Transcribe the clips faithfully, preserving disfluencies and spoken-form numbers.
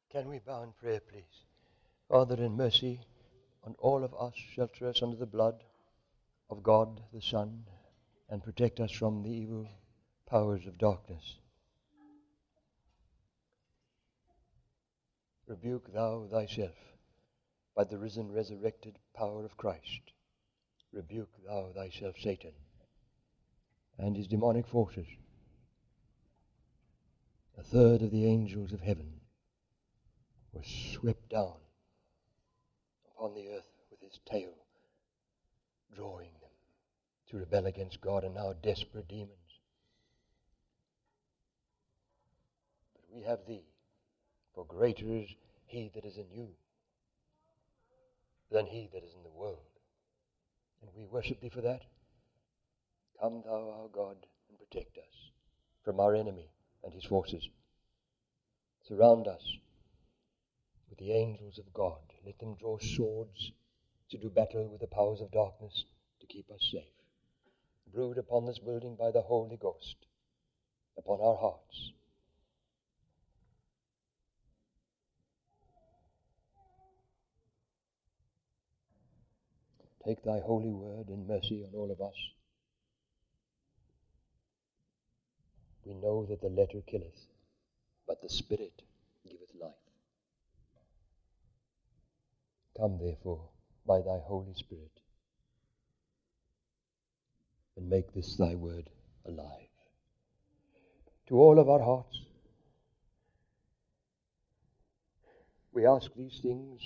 Can we bow in prayer, please? Father, in mercy on all of us, shelter us under the blood of God the Son, and protect us from the evil powers of darkness. Rebuke thou thyself by the risen, resurrected power of Christ. Rebuke thou thyself, Satan, and his demonic forces. A third of the angels of heaven was swept down upon the earth with his tail, drawing them to rebel against God, and now desperate demons. But we have thee, for greater is he that is in you than he that is in the world. And we worship thee for that. Come thou, our God, and protect us from our enemy and his forces. Surround us with the angels of God. Let them draw swords to do battle with the powers of darkness to keep us safe. Brood upon this building by the Holy Ghost, upon our hearts. Take thy holy word in mercy on all of us. We know that the letter killeth, but the Spirit giveth life. Come, therefore, by thy Holy Spirit, and make this thy word alive to all of our hearts. We ask these things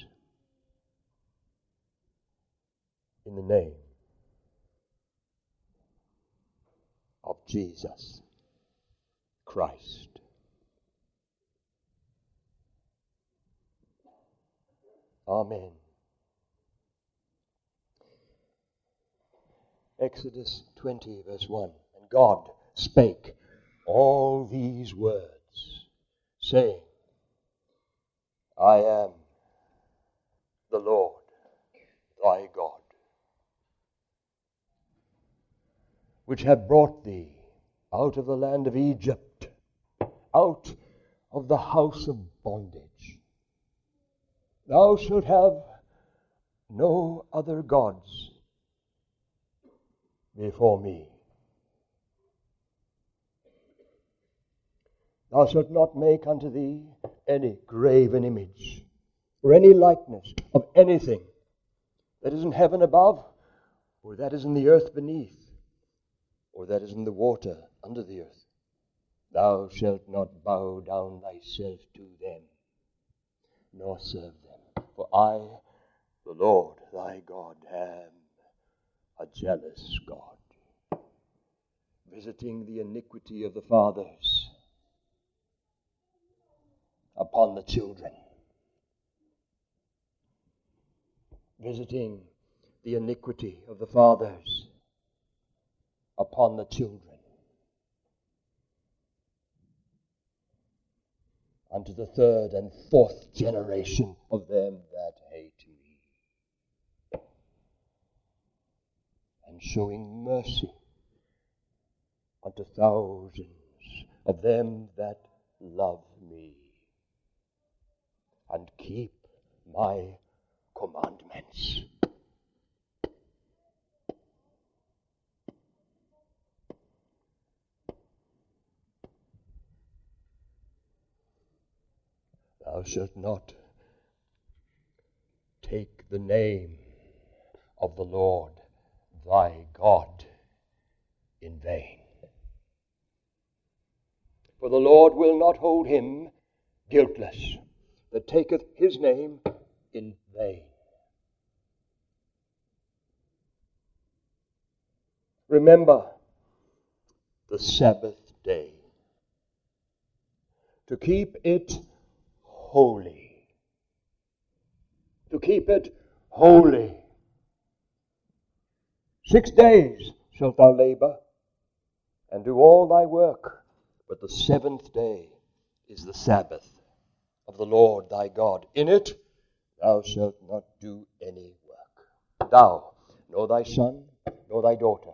in the name of Jesus Christ. Amen. Exodus twenty, verse one. And God spake all these words, saying, I am the Lord thy God, which have brought thee out of the land of Egypt, out of the house of bondage. Thou shalt have no other gods before me. Thou shalt not make unto thee any graven image, or any likeness of anything that is in heaven above, or that is in the earth beneath, or that is in the water under the earth. Thou shalt not bow down thyself to them, nor serve them. For I, the Lord thy God, am a jealous God, visiting the iniquity of the fathers upon the children, visiting the iniquity of the fathers upon the children, unto the third and fourth generation of them that hate me, and showing mercy unto thousands of them that love me, and keep my commandments. Thou shalt not take the name of the Lord thy God in vain. For the Lord will not hold him guiltless that taketh his name in vain. Remember the Sabbath day, to keep it holy. To keep it holy. Six days shalt thou labor and do all thy work, but the seventh day is the Sabbath of the Lord thy God. In it thou shalt not do any work. Thou, nor thy son, nor thy daughter,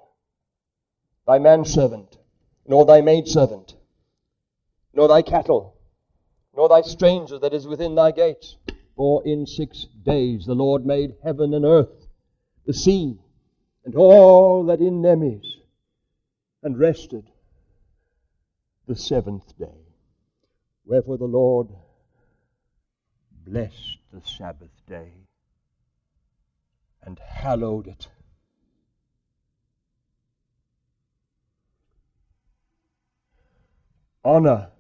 thy manservant, nor thy maidservant, nor thy cattle, nor thy stranger that is within thy gates. For in six days the Lord made heaven and earth, the sea, and all that in them is, and rested the seventh day. Wherefore the Lord blessed the Sabbath day and hallowed it. Honor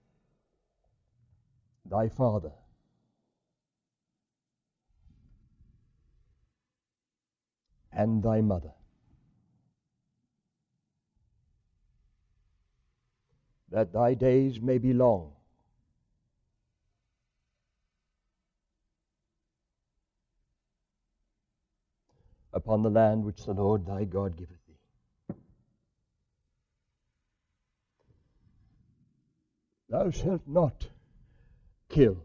thy father and thy mother, that thy days may be long, upon the land which the Lord thy God giveth thee. Thou shalt not kill.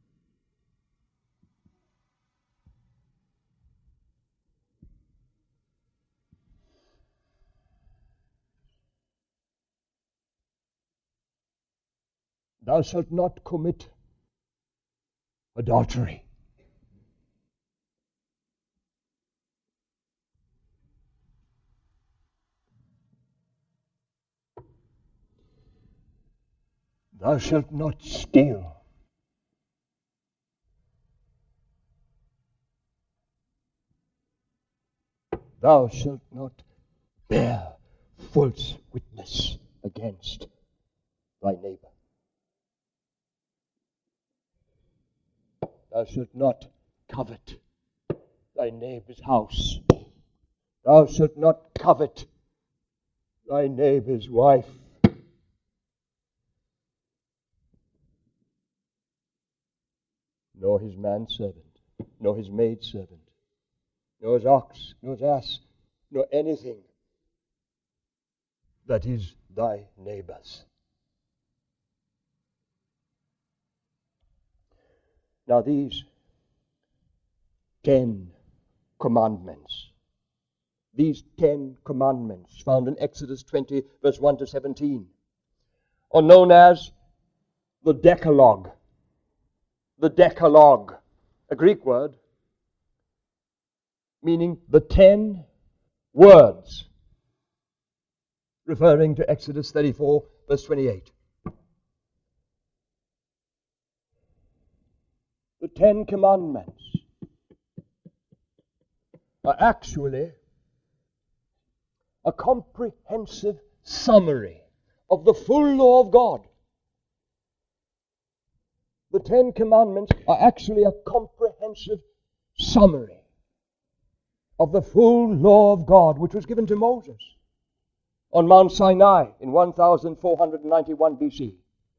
Thou shalt not commit adultery. Thou shalt not steal. Thou shalt not bear false witness against thy neighbor. Thou shalt not covet thy neighbor's house. Thou shalt not covet thy neighbor's wife. Nor his manservant, nor his maidservant, nor his ox, nor his ass, nor anything that is thy neighbor's. Now these ten commandments, these ten commandments found in Exodus twenty, verse one to seventeen, are known as the Decalogue. The Decalogue, a Greek word meaning the ten words, referring to Exodus thirty-four, verse twenty-eight. The Ten Commandments are actually a comprehensive summary of the full law of God. The Ten Commandments are actually a comprehensive summary of the full law of God, which was given to Moses on Mount Sinai in one thousand four hundred ninety-one B C,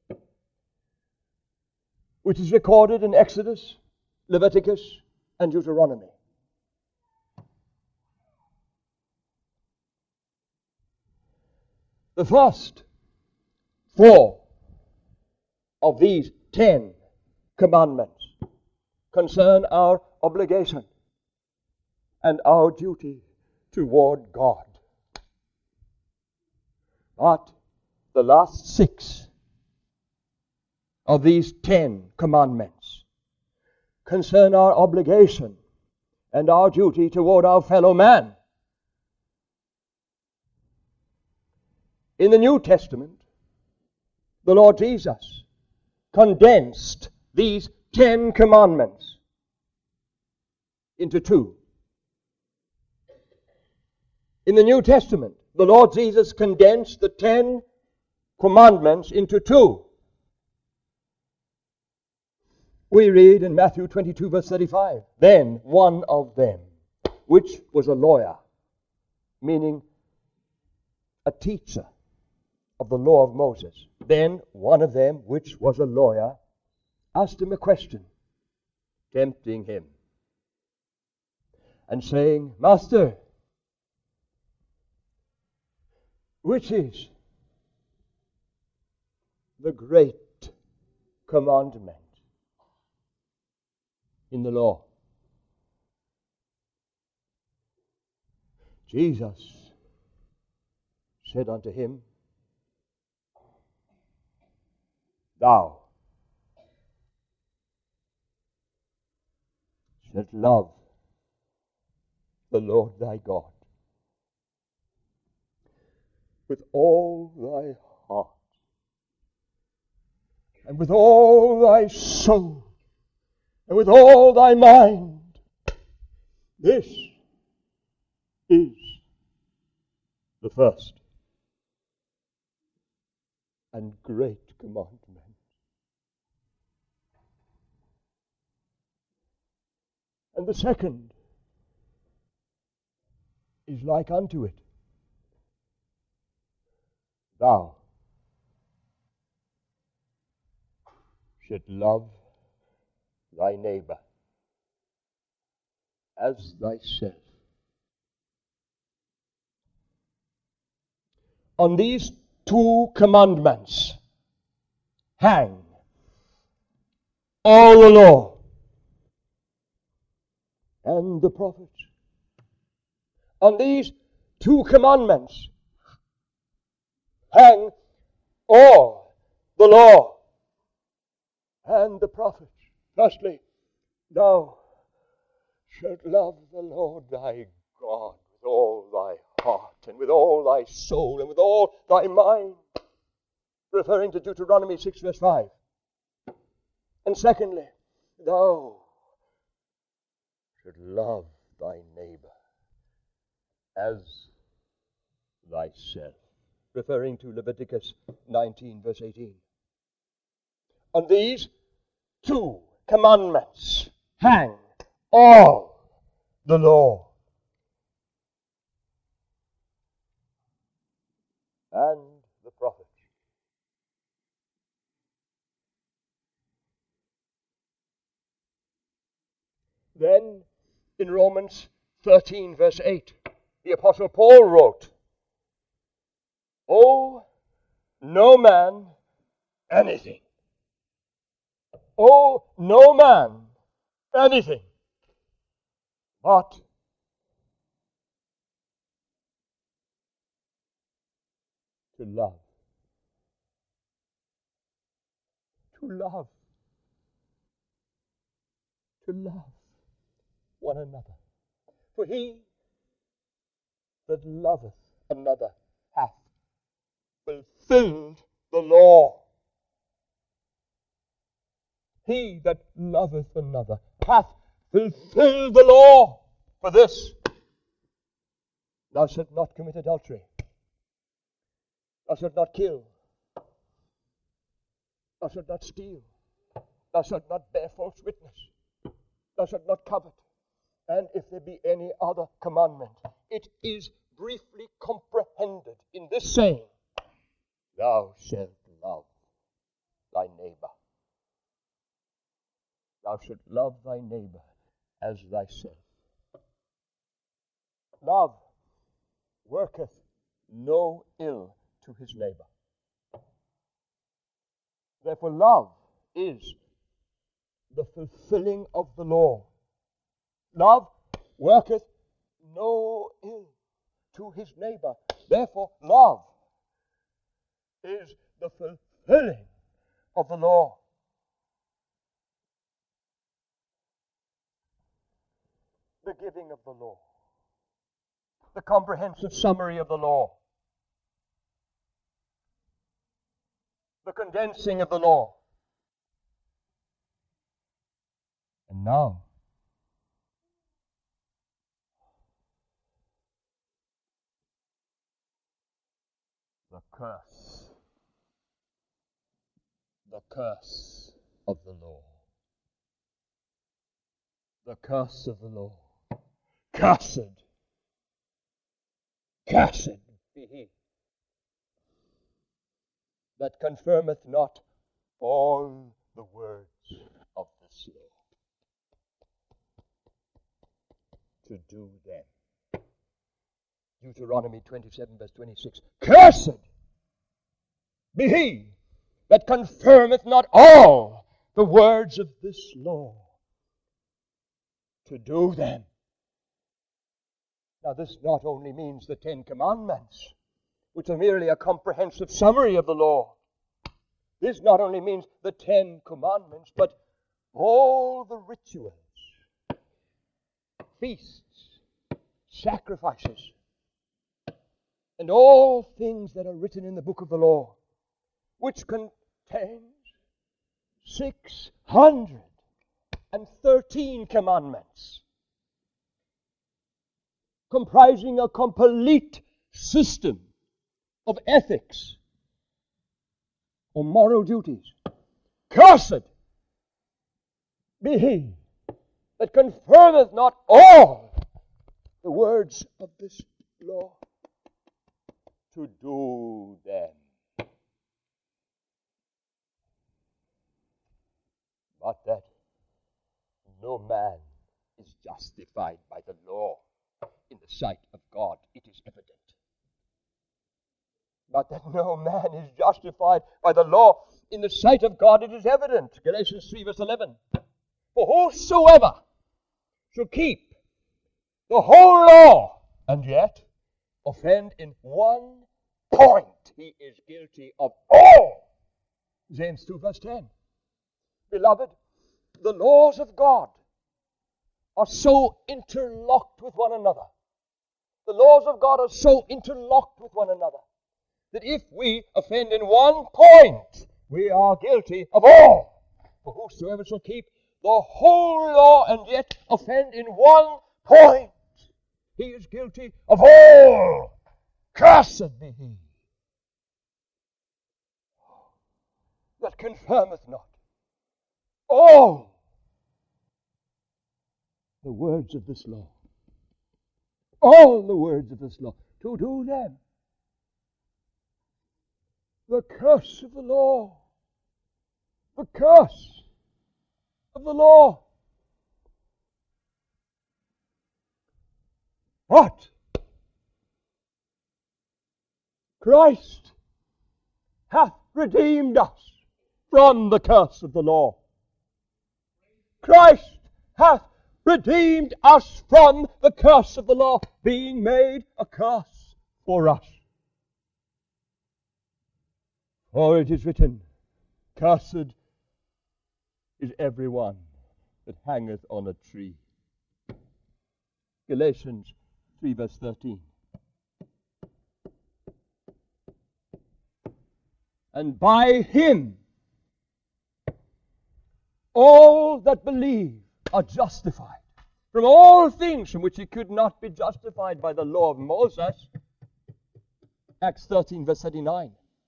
which is recorded in Exodus, Leviticus, and Deuteronomy. The first four of these ten commandments concern our obligation and our duty toward God. But the last six of these ten commandments concern our obligation and our duty toward our fellow man. In the New Testament, the Lord Jesus condensed these ten commandments into two. In the New Testament, the Lord Jesus condensed the ten commandments into two. We read in Matthew twenty-two, verse thirty-five, then one of them, which was a lawyer, meaning a teacher of the law of Moses, then one of them, which was a lawyer, asked him a question, tempting him, and saying, Master, which is the great commandment in the law? Jesus said unto him, Thou shalt love the Lord thy God with all thy heart, and with all thy soul, and with all thy mind. This is the first and great commandment. And the second is like unto it. Thou shalt love thy neighbor as thyself. On these two commandments hang all the law and the prophets. On these two commandments hang all the law and the prophets. Firstly, thou shalt love the Lord thy God with all thy heart, and with all thy soul, and with all thy mind, referring to Deuteronomy six verse five. And secondly, thou shalt love thy neighbor as thyself, referring to Leviticus nineteen verse eighteen. On these two commandments hang all the law and the prophets. Then in Romans thirteen verse eight, the Apostle Paul wrote, "Owe no man anything. Owe no man anything but to love." To love. To love one another. For he that loveth another hath fulfilled the law. He that loveth another hath fulfilled the law. For this, thou shalt not commit adultery. Thou shalt not kill. Thou shalt not steal. Thou shalt not bear false witness. Thou shalt not covet. And if there be any other commandment, it is briefly comprehended in this saying, thou shalt love thy neighbor. Thou shalt love thy neighbor as thyself. Love worketh no ill to his neighbor. Therefore, love is the fulfilling of the law. Love worketh no ill to his neighbor. Therefore, love is the fulfilling of the law. The giving of the law. The comprehensive summary of the law. The condensing of the law. And now, the curse. The curse of the law. The curse of the law. Cursed. Cursed be he that confirmeth not all the words of this law, to do them. Deuteronomy twenty-seven verse twenty-six. Cursed be he that confirmeth not all the words of this law, to do them. Now, this not only means the Ten Commandments, which are merely a comprehensive summary of the law. This not only means the Ten Commandments, but all the rituals feasts, sacrifices, and all things that are written in the book of the law, which contains six hundred thirteen commandments, comprising a complete system of ethics or moral duties. Cursed be he that confirmeth not all the words of this law to do them. But that no man is justified by the law in the sight of God, it is evident. But that no man is justified by the law in the sight of God, it is evident. Galatians three verse eleven. For whosoever shall keep the whole law and yet offend in one point, he is guilty of all. James two verse ten. Beloved, the laws of God are so interlocked with one another. The laws of God are so interlocked with one another that if we offend in one point, we are guilty of all. For whosoever shall keep the whole law and yet offend in one point, he is guilty of all. Cursed be he that confirmeth not all the words of this law. All the words of this law, to do them. The curse of the law. The curse of the law. What? Christ hath redeemed us from the curse of the law. Christ hath redeemed us from the curse of the law, being made a curse for us. For it is written, cursed is every one that hangeth on a tree. Galatians three verse thirteen. And by him all that believe are justified from all things from which he could not be justified by the law of Moses. Acts thirteen verse thirty-nine.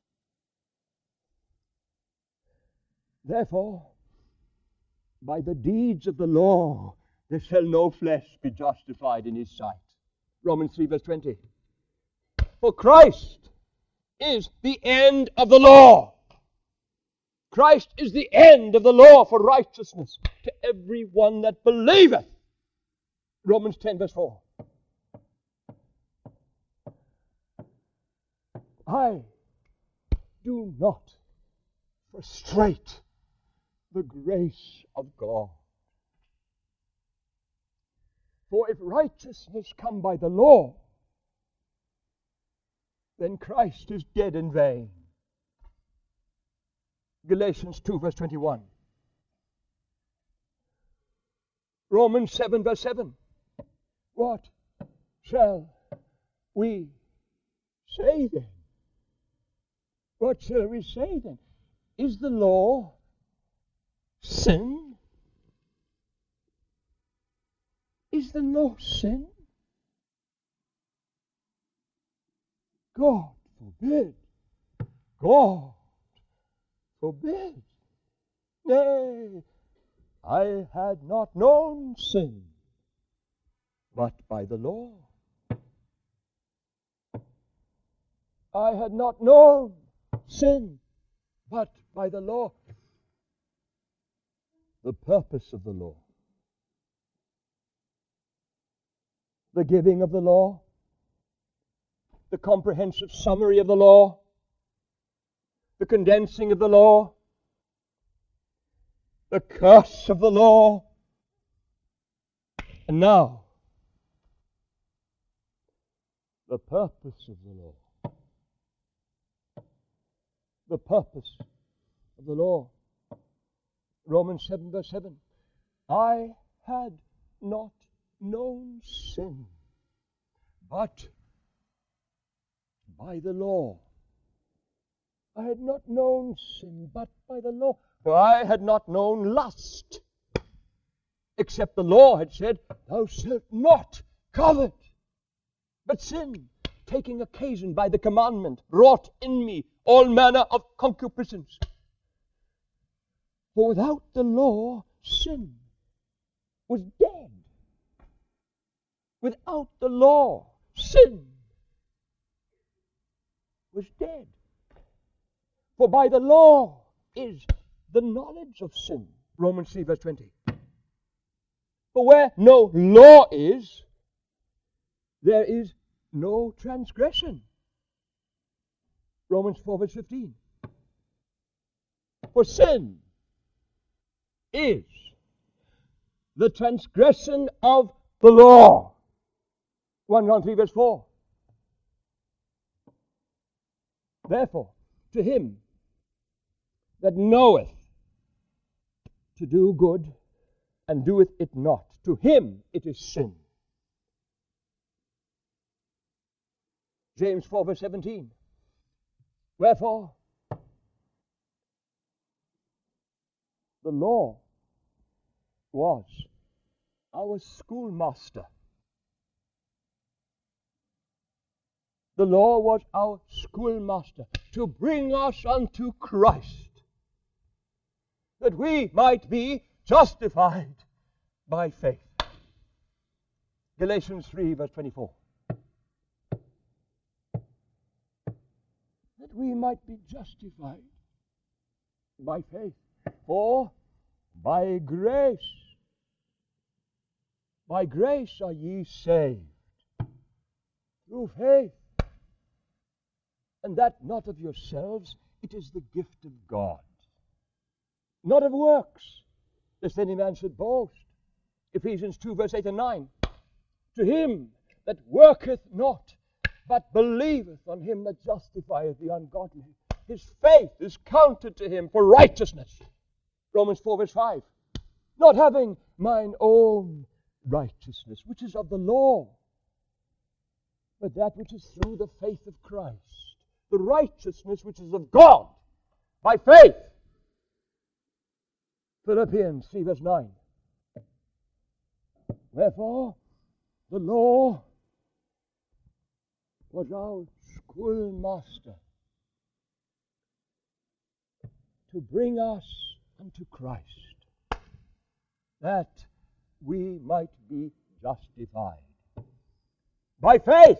Therefore, by the deeds of the law, there shall no flesh be justified in his sight. Romans three verse twenty. For Christ is the end of the law. Christ is the end of the law for righteousness to every one that believeth. Romans ten verse four. I do not frustrate the grace of God. For if righteousness come by the law, then Christ is dead in vain. Galatians two verse twenty-one. Romans seven verse seven. What shall we say then? What shall we say then? Is the law sin? Is the law sin? God forbid. God forbid. Nay, I had not known sin but by the law. I had not known sin but by the law. The purpose of the law. The giving of the law. The comprehensive summary of the law. The condensing of the law. The curse of the law. And now, the purpose of the law. The purpose of the law. Romans seven verse seven. I had not known sin but by the law. I had not known sin but by the law. For I had not known lust, except the law had said, thou shalt not covet. But sin, taking occasion by the commandment, wrought in me all manner of concupiscence. For without the law, sin was dead. Without the law, sin was dead. For by the law is the knowledge of sin. Romans three verse twenty. For where no law is, there is no transgression. Romans four verse fifteen. For sin is the transgression of the law. First John three verse four. Therefore, to him that knoweth to do good and doeth it not, to him it is sin. James four verse seventeen. Wherefore, the law was our schoolmaster. The law was our schoolmaster to bring us unto Christ, that we might be justified by faith. Galatians three verse twenty-four. That we might be justified by faith. For by grace, by grace are ye saved, through faith. And that not of yourselves, it is the gift of God. Not of works, lest any man should boast. Ephesians two verse eight and nine. To him that worketh not, but believeth on him that justifieth the ungodly, his faith is counted to him for righteousness. Romans four verse five. Not having mine own righteousness, which is of the law, but that which is through the faith of Christ, the righteousness which is of God by faith. Philippians three verse nine. Wherefore, the law was our schoolmaster to bring us unto Christ, that we might be justified by faith.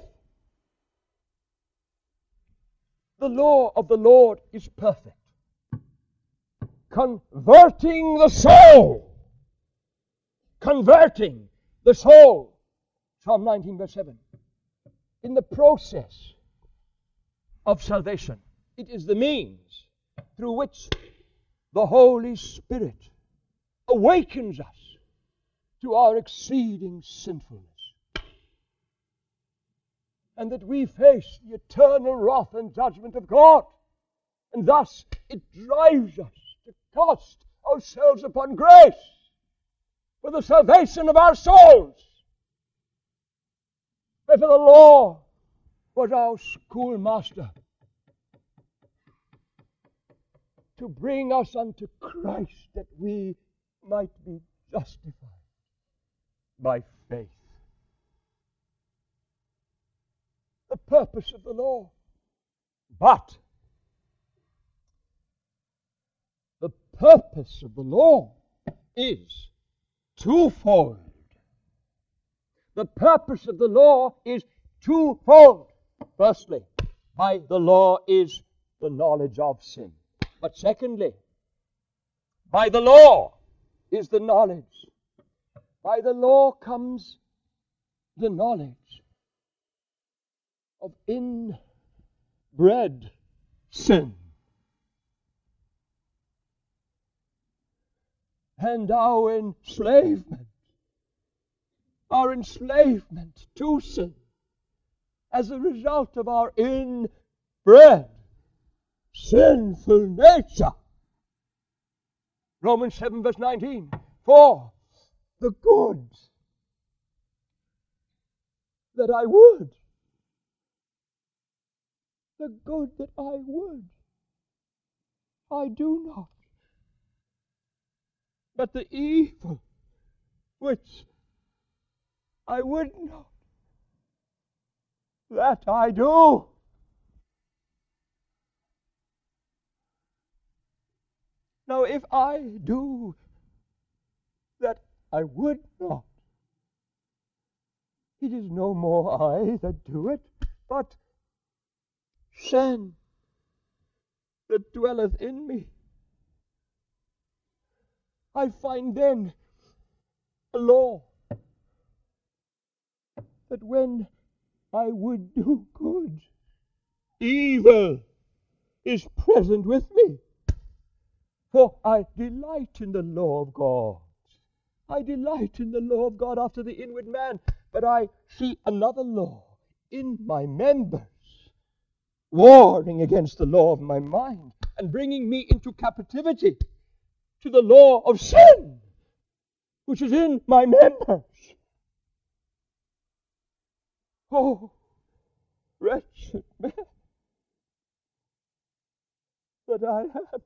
The law of the Lord is perfect, converting the soul. Converting the soul. Psalm nineteen verse seven. In the process of salvation, it is the means through which the Holy Spirit awakens us to our exceeding sinfulness, and that we face the eternal wrath and judgment of God. And thus it drives us to cast ourselves upon grace for the salvation of our souls. Wherefore the law was our schoolmaster to bring us unto Christ, that we might be justified by faith. The purpose of the law. But the purpose of the law is twofold. The purpose of the law is twofold. Firstly, by the law is the knowledge of sin. But secondly, by the law is the knowledge. By the law comes the knowledge of inbred sin. And our enslavement, our enslavement to sin, as a result of our inbred sinful nature. Romans seven verse nineteen. For the good that I would. The good that I would, I do not. But the evil which I would not, that I do. Now if I do that I would not, it is no more I that do it, but sin that dwelleth in me. I find then a law that when I would do good, evil is present with me. For I delight in the law of God. I delight in the law of God after the inward man, but I see another law in my members, warring against the law of my mind and bringing me into captivity to the law of sin, which is in my members. Oh, wretched man that I am.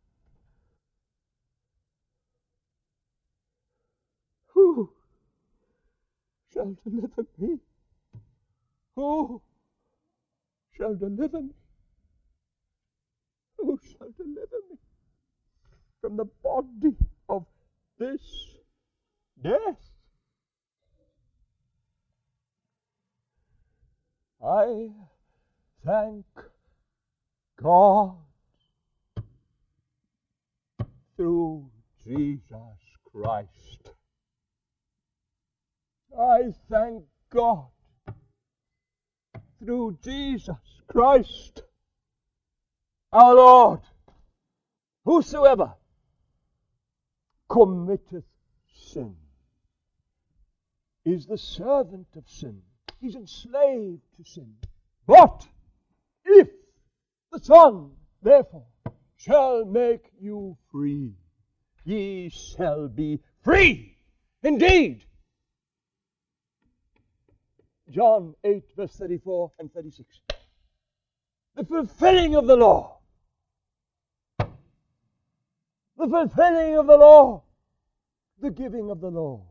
Who shall deliver me? Who shall deliver me? Who shall deliver me from the body of this death? I thank God through Jesus Christ. I thank God through Jesus Christ, our Lord. Whosoever committeth sin is the servant of sin. He's enslaved to sin. But if the Son, therefore, shall make you free, ye shall be free indeed. John eight, verse thirty-four and thirty-six. The fulfilling of the law. The fulfilling of the law. The giving of the law.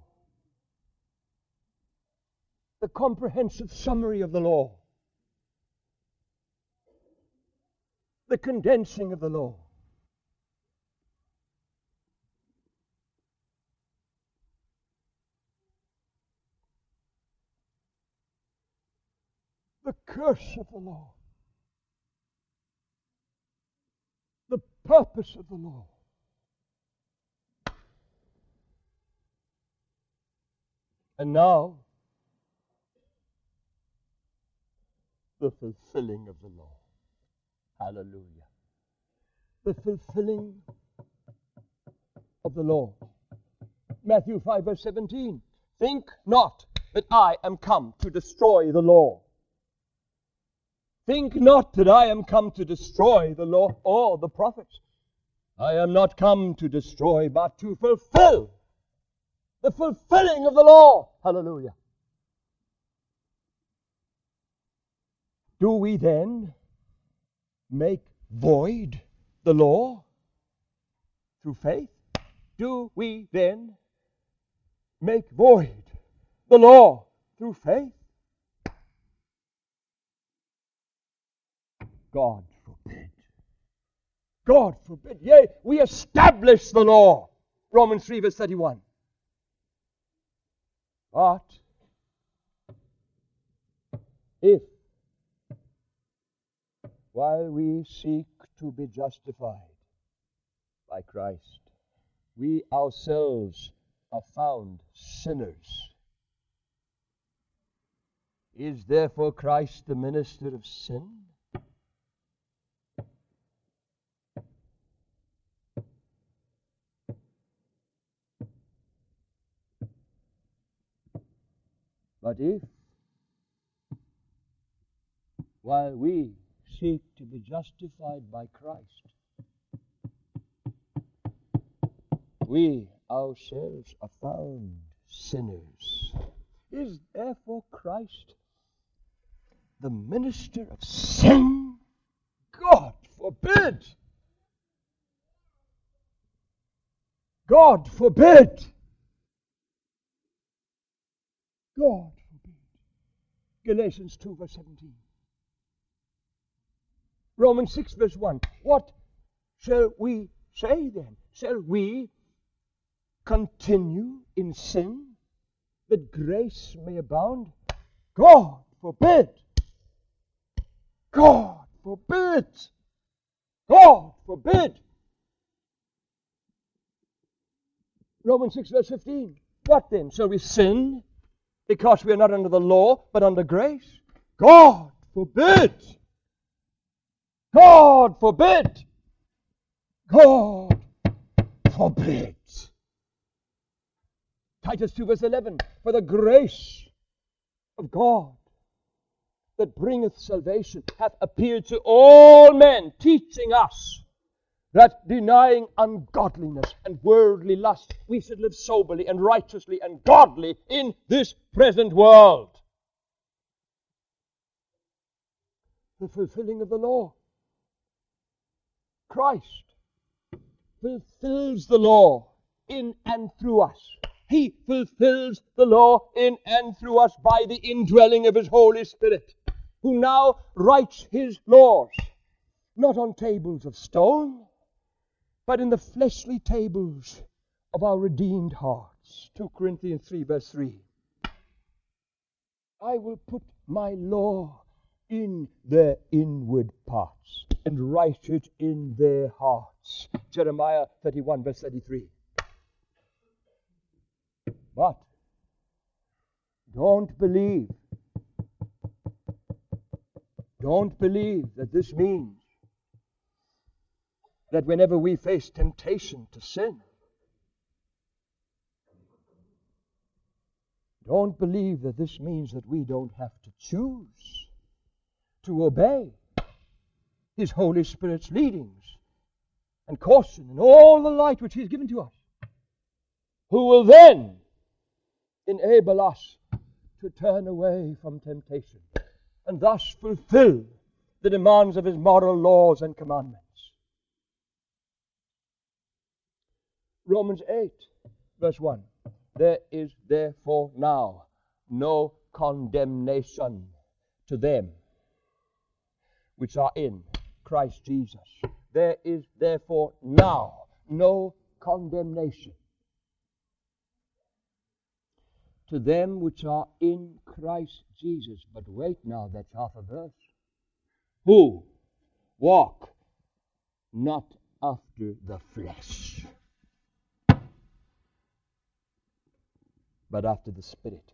The comprehensive summary of the law. The condensing of the law. The curse of the law. The purpose of the law. And now, the fulfilling of the law. Hallelujah. The fulfilling of the law. Matthew five, verse seventeen. Think not that I am come to destroy the law. Think not that I am come to destroy the law or the prophets. I am not come to destroy, but to fulfill. The fulfilling of the law. Hallelujah. Do we then make void the law through faith? Do we then make void the law through faith? God forbid. God forbid. Yea, we establish the law. Romans three, verse thirty-one. But if, while we seek to be justified by Christ, we ourselves are found sinners, is therefore Christ the minister of sin? But if, while we seek to be justified by Christ, we ourselves are found sinners, is therefore Christ the minister of sin? God forbid! God forbid! God forbid. Galatians two, verse seventeen. Romans six, verse one. What shall we say then? Shall we continue in sin that grace may abound? God forbid! God forbid! God forbid! Romans six, verse fifteen. What then? Shall we sin because we are not under the law, but under grace? God forbid! God forbid! God forbid! Titus two, verse eleven. For the grace of God that bringeth salvation hath appeared to all men, teaching us that denying ungodliness and worldly lust, we should live soberly and righteously and godly in this present world. The fulfilling of the law. Christ fulfills the law in and through us. He fulfills the law in and through us by the indwelling of His Holy Spirit, who now writes His laws, not on tables of stone, but in the fleshly tables of our redeemed hearts. Second Corinthians three, verse three. I will put my law in their inward parts and write it in their hearts. Jeremiah thirty-one, verse thirty-three. But don't believe, don't believe that this means that whenever we face temptation to sin, don't believe that this means that we don't have to choose to obey His Holy Spirit's leadings and caution and all the light which He has given to us, who will then enable us to turn away from temptation and thus fulfill the demands of His moral laws and commandments. Romans eight, verse one. There is therefore now no condemnation to them which are in Christ Jesus. There is therefore now no condemnation to them which are in Christ Jesus. But wait now, that's half a verse. Who walk not after the flesh, but after the Spirit.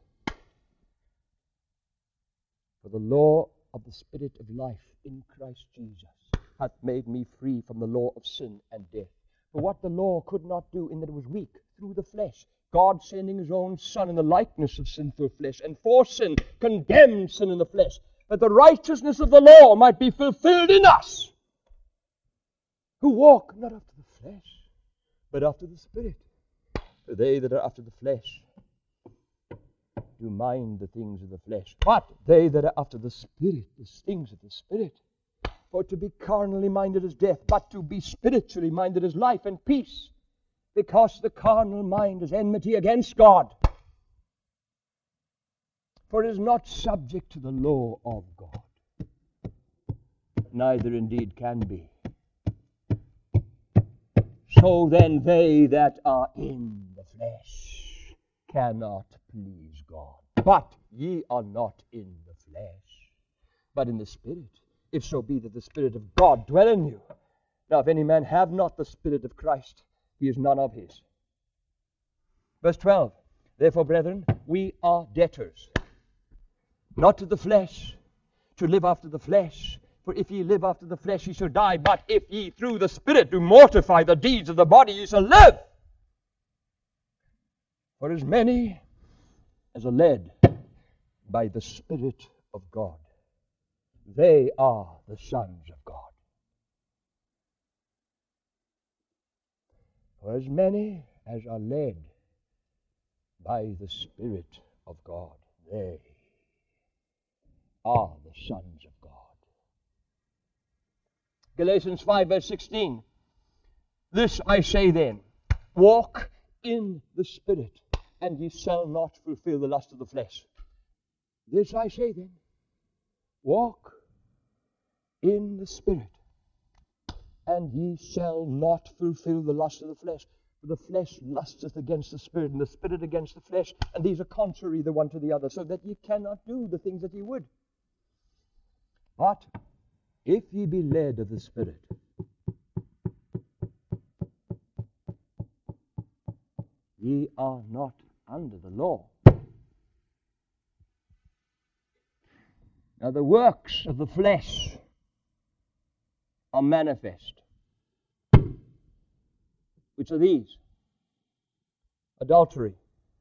For the law of the Spirit of life in Christ Jesus hath made me free from the law of sin and death. For what the law could not do in that it was weak through the flesh, God sending His own Son in the likeness of sinful flesh, and for sin condemned sin in the flesh, that the righteousness of the law might be fulfilled in us, who walk not after the flesh, but after the Spirit. For they that are after the flesh do mind the things of the flesh, but they that are after the Spirit, the things of the Spirit. For to be carnally minded is death, but to be spiritually minded is life and peace. Because the carnal mind is enmity against God. For it is not subject to the law of God, neither indeed can be. So then they that are in the flesh cannot please God. But ye are not in the flesh, but in the Spirit, if so be that the Spirit of God dwell in you. Now if any man have not the Spirit of Christ, he is none of His. Verse twelve. Therefore, brethren, we are debtors, not to the flesh, to live after the flesh. For if ye live after the flesh, ye shall die. But if ye through the Spirit do mortify the deeds of the body, ye shall live. For as many as are led by the Spirit of God, they are the sons of God. For as many as are led by the Spirit of God, they are the sons of God. Galatians five verse sixteen. This I say then, walk in the Spirit, and ye shall not fulfill the lust of the flesh. This I say then, walk in the Spirit, and ye shall not fulfill the lust of the flesh. For the flesh lusteth against the Spirit, and the Spirit against the flesh, and these are contrary the one to the other, so that ye cannot do the things that ye would. But if ye be led of the Spirit, ye are not under the law. Now the works of the flesh are manifest, which are these: adultery,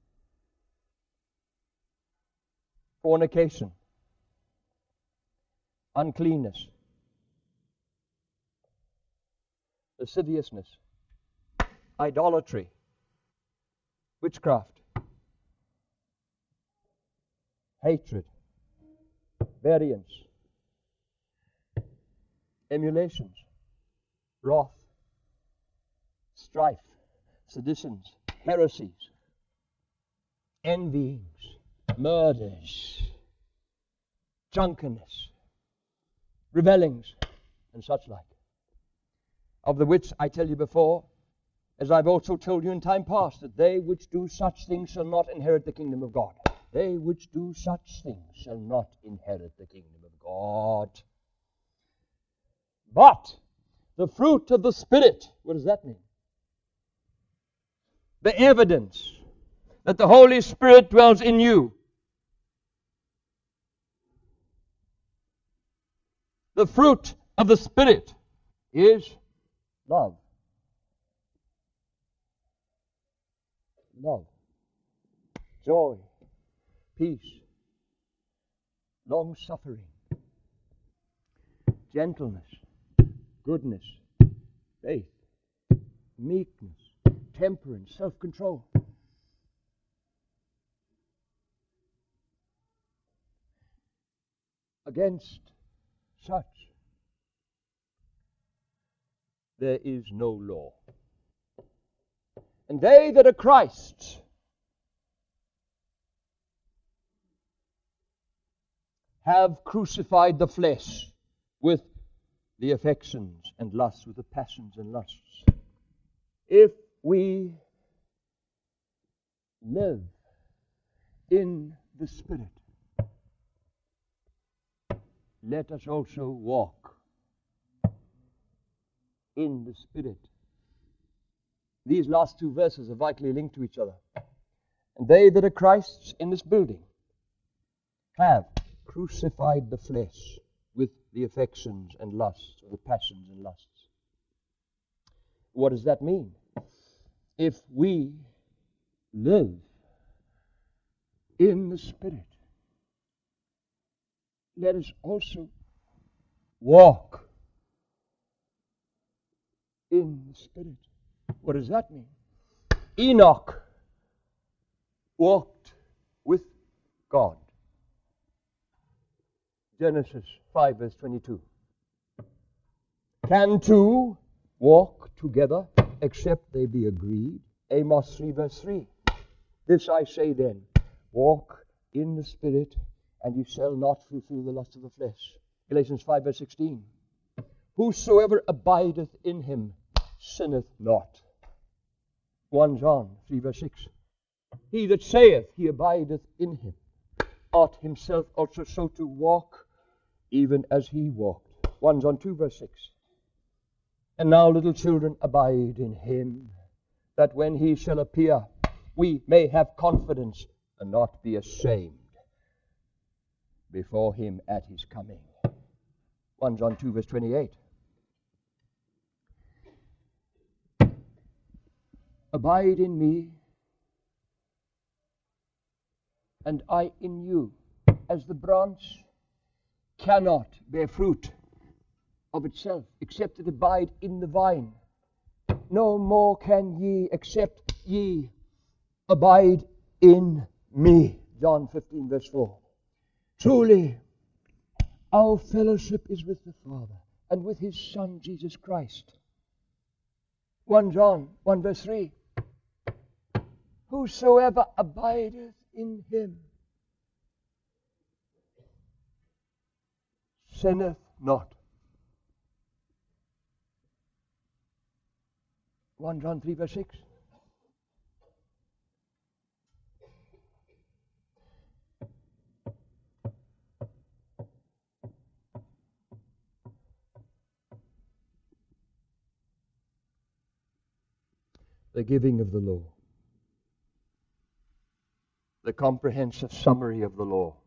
fornication, uncleanness, lasciviousness, idolatry, witchcraft, hatred, variance, emulations, wrath, strife, seditions, heresies, envyings, murders, drunkenness, revellings, and such like, of the which I tell you before, as I've also told you in time past, that they which do such things shall not inherit the kingdom of God. They which do such things shall not inherit the kingdom of God. But the fruit of the Spirit, what does that mean? The evidence that the Holy Spirit dwells in you. The fruit of the Spirit is love. Love, joy, peace, long-suffering, gentleness, goodness, faith, meekness, temperance, self-control. Against such there is no law. And they that are Christ's have crucified the flesh with the affections and lusts, with the passions and lusts. If we live in the Spirit, let us also walk in the Spirit. These last two verses are vitally linked to each other. And they that are Christ's in this building have crucified the flesh with the affections and lusts, or the passions and lusts. What does that mean? If we live in the Spirit, let us also walk in the Spirit. What does that mean? Enoch walked with God. Genesis five verse twenty-two. Can two walk together except they be agreed? Amos three verse three. This I say then, walk in the Spirit, and you shall not fulfill the lust of the flesh. Galatians five verse sixteen. Whosoever abideth in him sinneth not. First John three verse six. He that saith he abideth in him ought himself also so to walk, even as he walked. First John two verse six. And now, little children, abide in him, that when he shall appear, we may have confidence and not be ashamed before him at his coming. First John two verse twenty-eight. Abide in me, and I in you, as the branch cannot bear fruit of itself, except it abide in the vine. No more can ye, except ye abide in me. John fifteen verse four. Truly, our fellowship is with the Father and with His Son, Jesus Christ. First John one verse three. Whosoever abideth in Him sinneth not. First John three verse six. The giving of the law. The comprehensive summary of the law.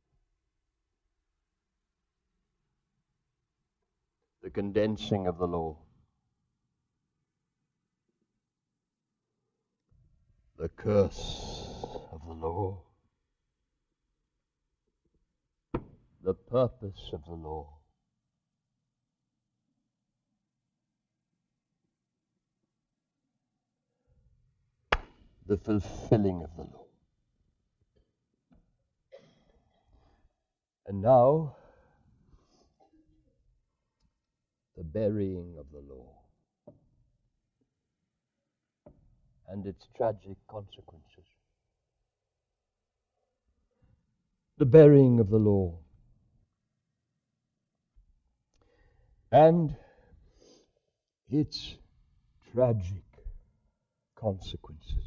The condensing of the law. The curse of the law. The purpose of the law. The fulfilling of the law. And now, the burying of the law and its tragic consequences. The burying of the law and its tragic consequences.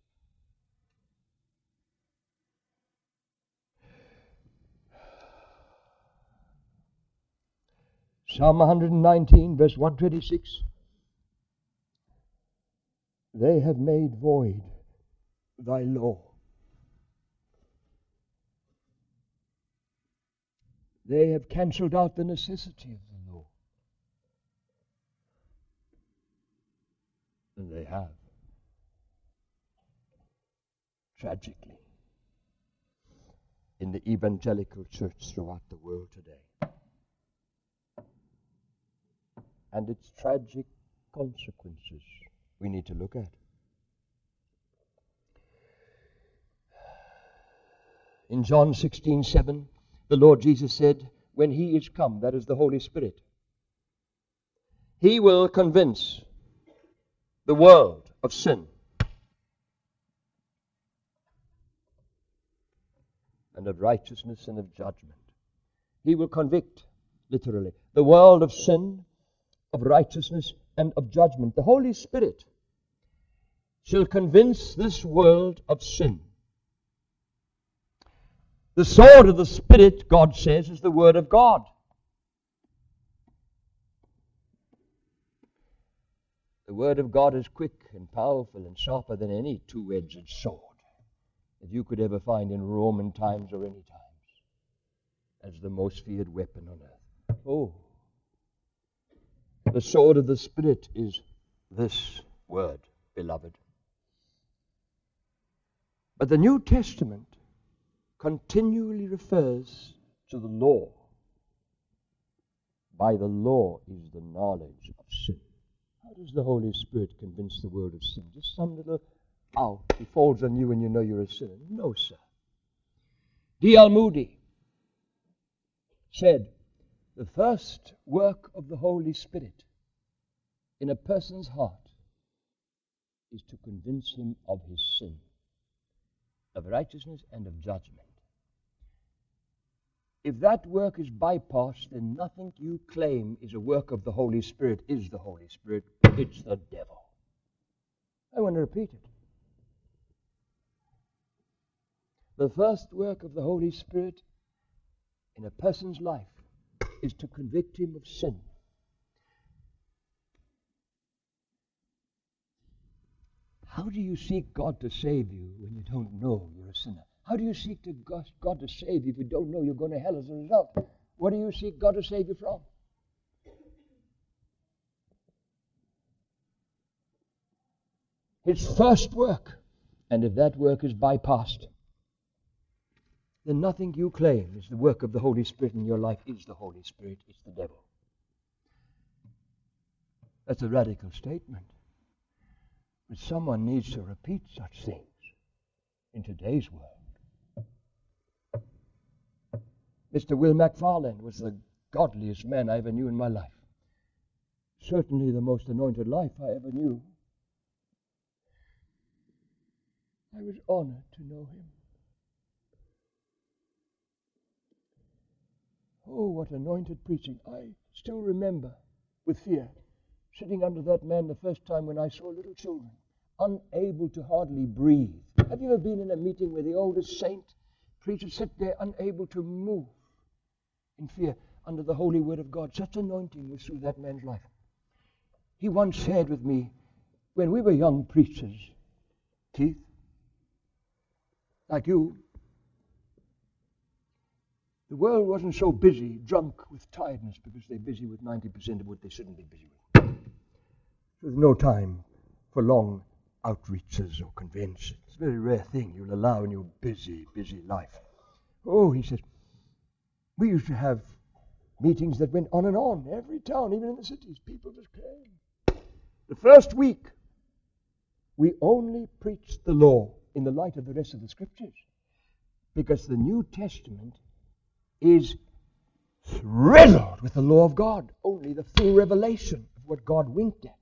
Psalm one nineteen, verse one twenty-six. They have made void thy law. They have cancelled out the necessity of the law. And they have. Tragically. In the evangelical church throughout the world today. And its tragic consequences we need to look at. In John sixteen seven, the Lord Jesus said, when He is come, that is the Holy Spirit, He will convince the world of sin and of righteousness and of judgment. He will convict, literally, the world of sin, of righteousness, and of judgment. The Holy Spirit shall convince this world of sin. The sword of the Spirit, God says, is the Word of God. The Word of God is quick and powerful and sharper than any two-edged sword that you could ever find in Roman times or any times, as the most feared weapon on earth. Oh, the sword of the Spirit is this word, beloved. But the New Testament continually refers to the law. By the law is the knowledge of sin. How does the Holy Spirit convince the world of sin? Just some little, ow, He falls on you and you know you're a sinner. No, sir. D L Moody said, the first work of the Holy Spirit in a person's heart is to convince him of his sin, of righteousness and of judgment. If that work is bypassed, then nothing you claim is a work of the Holy Spirit is the Holy Spirit. It's the devil. I want to repeat it. The first work of the Holy Spirit in a person's life is to convict him of sin. How do you seek God to save you when you don't know you're a sinner? How do you seek to God, God to save you if you don't know you're going to hell as a result? What do you seek God to save you from? His first work. And if that work is bypassed, then nothing you claim is the work of the Holy Spirit in your life is the Holy Spirit, it's the devil. That's a radical statement. But someone needs to repeat such things in today's world. Mister Will MacFarlane was the godliest man I ever knew in my life. Certainly the most anointed life I ever knew. I was honored to know him. Oh, what anointed preaching. I still remember with fear sitting under that man the first time when I saw little children, unable to hardly breathe. Have you ever been in a meeting where the oldest saint preacher sit there unable to move in fear under the holy word of God? Such anointing was through that man's life. He once shared with me, when we were young preachers, Keith, like you, the world wasn't so busy, drunk with tiredness, because they're busy with ninety percent of what they shouldn't be busy with. There's no time for long outreaches or conventions. It's a very rare thing you'll allow in your busy, busy life. Oh, he says, we used to have meetings that went on and on, every town, even in the cities. People just came. The first week, we only preached the law in the light of the rest of the scriptures, because the New Testament is riddled with the law of God, only the full revelation of what God winked at.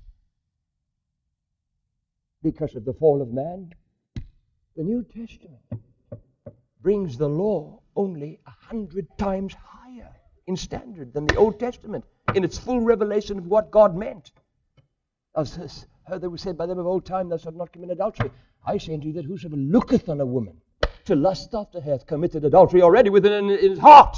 Because of the fall of man, the New Testament brings the law only a hundred times higher in standard than the Old Testament in its full revelation of what God meant. As heard that was said by them of old time, thou shalt not commit adultery. I say unto you that whosoever looketh on a woman to lust after her hath committed adultery already within in, in his heart.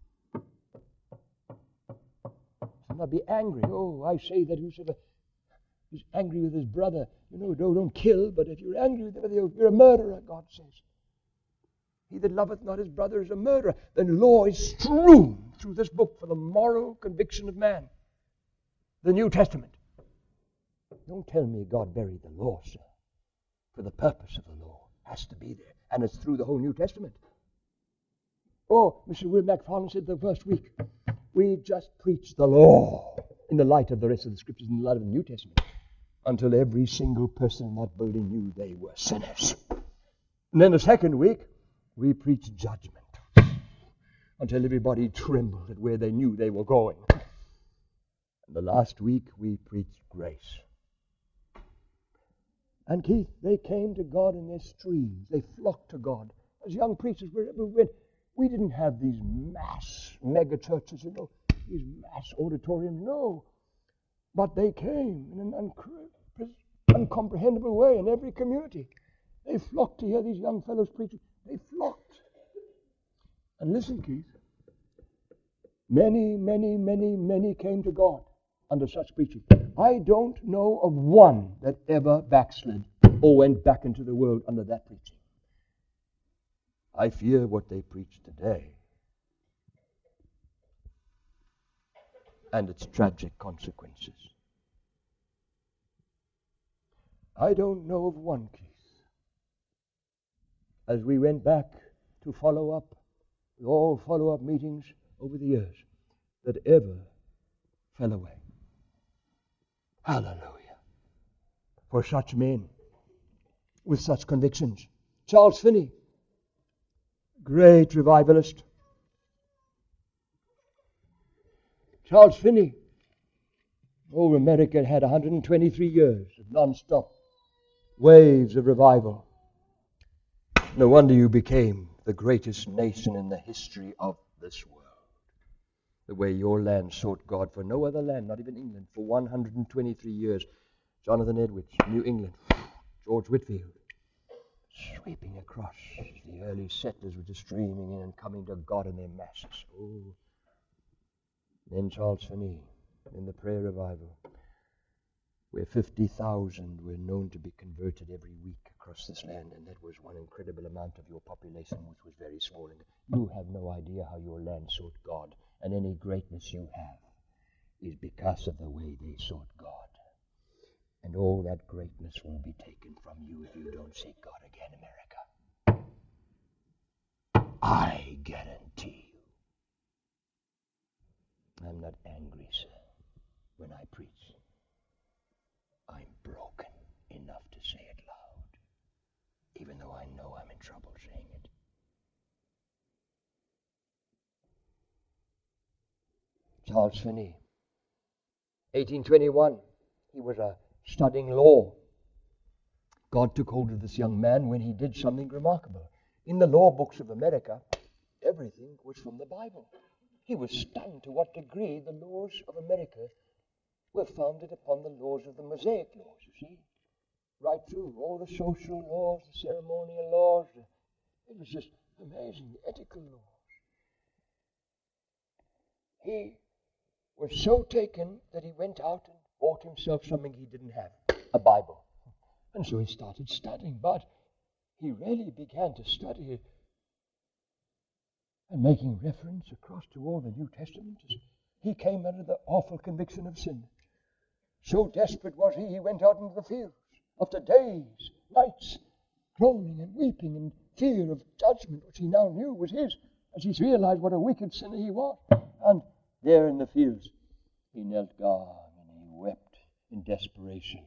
Do not be angry. Oh, I say that whosoever is angry with his brother, you know, don't, don't kill, but if you're angry with him, you're a murderer, God says. He that loveth not his brother is a murderer. Then law is strewn through this book for the moral conviction of man. The New Testament. Don't tell me God buried the law, sir. For the purpose of the law has to be there. And it's through the whole New Testament. Oh, Mister Will MacFarlane said the first week, we just preached the law in the light of the rest of the scriptures, in the light of the New Testament, until every single person in that building knew they were sinners. And then the second week, we preached judgment until everybody trembled at where they knew they were going. And the last week, we preached grace. And Keith, they came to God in their streams. They flocked to God. As young preachers, wherever we went, we didn't have these mass mega churches, you know, these mass auditoriums. No. But they came in an un- uncomprehendable way in every community. They flocked to hear these young fellows preaching. They flocked. And listen, Keith, many, many, many, many came to God under such preaching. I don't know of one that ever backslid or went back into the world under that preaching. I fear what they preach today and its tragic consequences. I don't know of one case, as we went back to follow up, with all follow-up meetings over the years, that ever fell away. Hallelujah. For such men with such convictions. Charles Finney, great revivalist. Charles Finney, oh, America had one hundred twenty-three years of non-stop waves of revival. No wonder you became the greatest nation in the history of this world. The way your land sought God for no other land, not even England, for one hundred twenty-three years. Jonathan Edwards, New England, George Whitefield, sweeping across. The early settlers were just streaming in and coming to God in their masses. Oh. Then Charles Finney in the prayer revival, where fifty thousand were known to be converted every week across this land, and that was one incredible amount of your population, which was very small. And you have no idea how your land sought God, and any greatness you have is because of the way they sought God. And all that greatness will be taken from you if you don't seek God again, America. I guarantee you. I'm not angry, sir, when I preach. I'm broken enough to say it loud, even though I know I'm in trouble saying it. Charles Finney. eighteen twenty-one, he was uh, studying law. God took hold of this young man when he did something remarkable. In the law books of America, everything was from the Bible. He was stunned to what degree the laws of America were founded upon the laws of the Mosaic laws, you see. Right through, all the social laws, the ceremonial laws. It was just amazing, ethical laws. He was so taken that he went out and bought himself something he didn't have, a Bible. And so he started studying, but he really began to study it and making reference across to all the New Testament. He came under the awful conviction of sin. So desperate was he, he went out into the fields after days, nights, groaning and weeping in fear of judgment, which he now knew was his, as he realized what a wicked sinner he was. And there in the fields, he knelt down and he wept in desperation.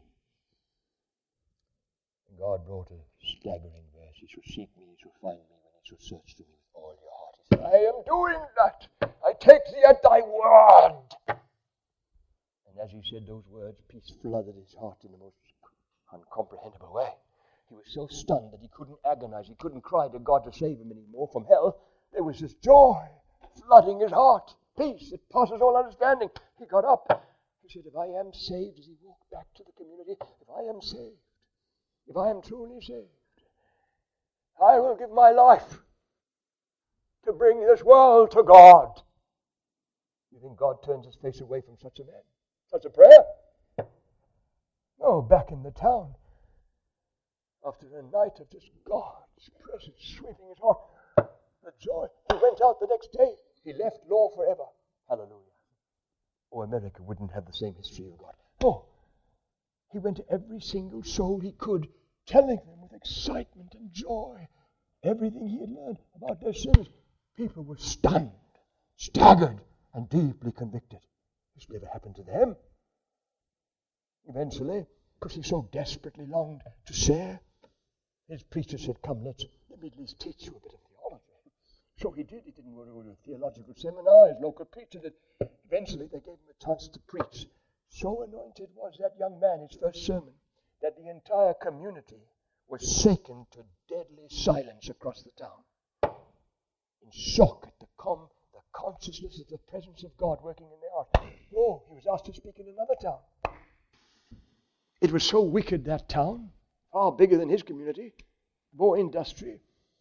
And God brought a staggering verse. He shall seek me, he shall find me, when he shall search for me with all your heart. He said, I am doing that. I take thee at thy word. And as he said those words, peace flooded his heart in the most uncomprehendable way. He was so stunned that he couldn't agonize. He couldn't cry to God to save him anymore from hell. There was this joy flooding his heart. Peace that passes all understanding. He got up. He said, if I am saved, as he walked back to the community, if I am saved, if I am truly saved, I will give my life to bring this world to God. You think God turns his face away from such a man? Such a prayer? No, back in the town, after a night of just God's presence sweeping his heart, the joy, he went out the next day. He left law forever. Hallelujah. Oh, America wouldn't have the same history of God. Oh, he went to every single soul he could, telling them with excitement and joy everything he had learned about their sins. People were stunned, staggered, and deeply convicted. This never happened to them. Eventually, because he so desperately longed to share, his preacher said, come, let's, let me at least teach you a bit of theology. So he did. He didn't go to a theological seminar. His local preacher did. Eventually, they gave him a chance to preach. So anointed was that young man, his first sermon, that the entire community was shaken to deadly silence across the town, in shock at the, com- the consciousness of the presence of God working in their heart. Oh, he was asked to speak in another town. It was so wicked, that town, far bigger than his community, more industry.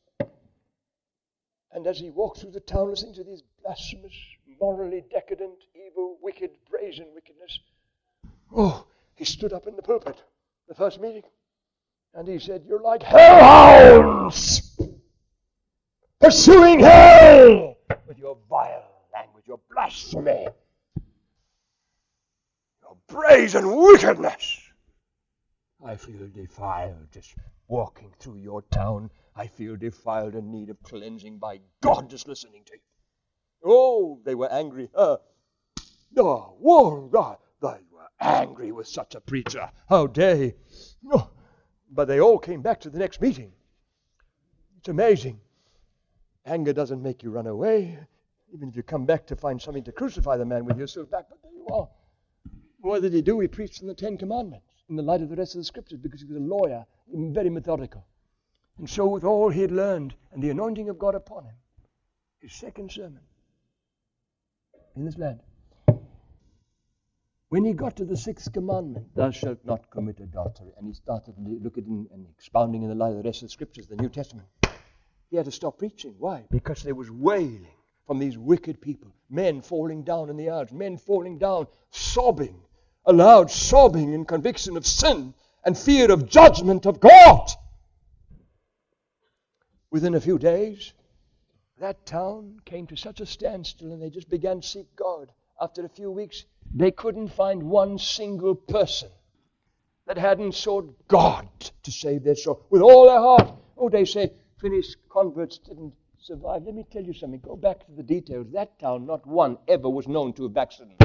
And as he walked through the town listening to these blasphemous, morally decadent, evil, wicked, brazen wickedness, oh, he stood up in the pulpit, the first meeting, and he said, you're like hellhounds pursuing hell with your vile language, your blasphemy, your brazen wickedness. I feel defiled just walking through your town. I feel defiled in need of cleansing by God just listening to you. Oh, they were angry. Uh, oh, whoa, God, they were angry with such a preacher. How dare he? Oh, but they all came back to the next meeting. It's amazing. Anger doesn't make you run away. Even if you come back to find something to crucify the man with, you're still back, but there you are. What did he do? He preached from the Ten Commandments in the light of the rest of the Scriptures, because he was a lawyer, very methodical. And so with all he had learned and the anointing of God upon him, his second sermon in this land, when he got to the sixth commandment, thou shalt not commit adultery, and he started looking and expounding in the light of the rest of the Scriptures, the New Testament, he had to stop preaching. Why? Because there was wailing from these wicked people, men falling down in the aisles, men falling down, sobbing, aloud, sobbing in conviction of sin and fear of judgment of God. Within a few days, that town came to such a standstill, and they just began to seek God. After a few weeks, they couldn't find one single person that hadn't sought God to save their soul with all their heart. Oh, they say, Finney's converts didn't survive. Let me tell you something. Go back to the details. That town, not one ever was known to have backslidden.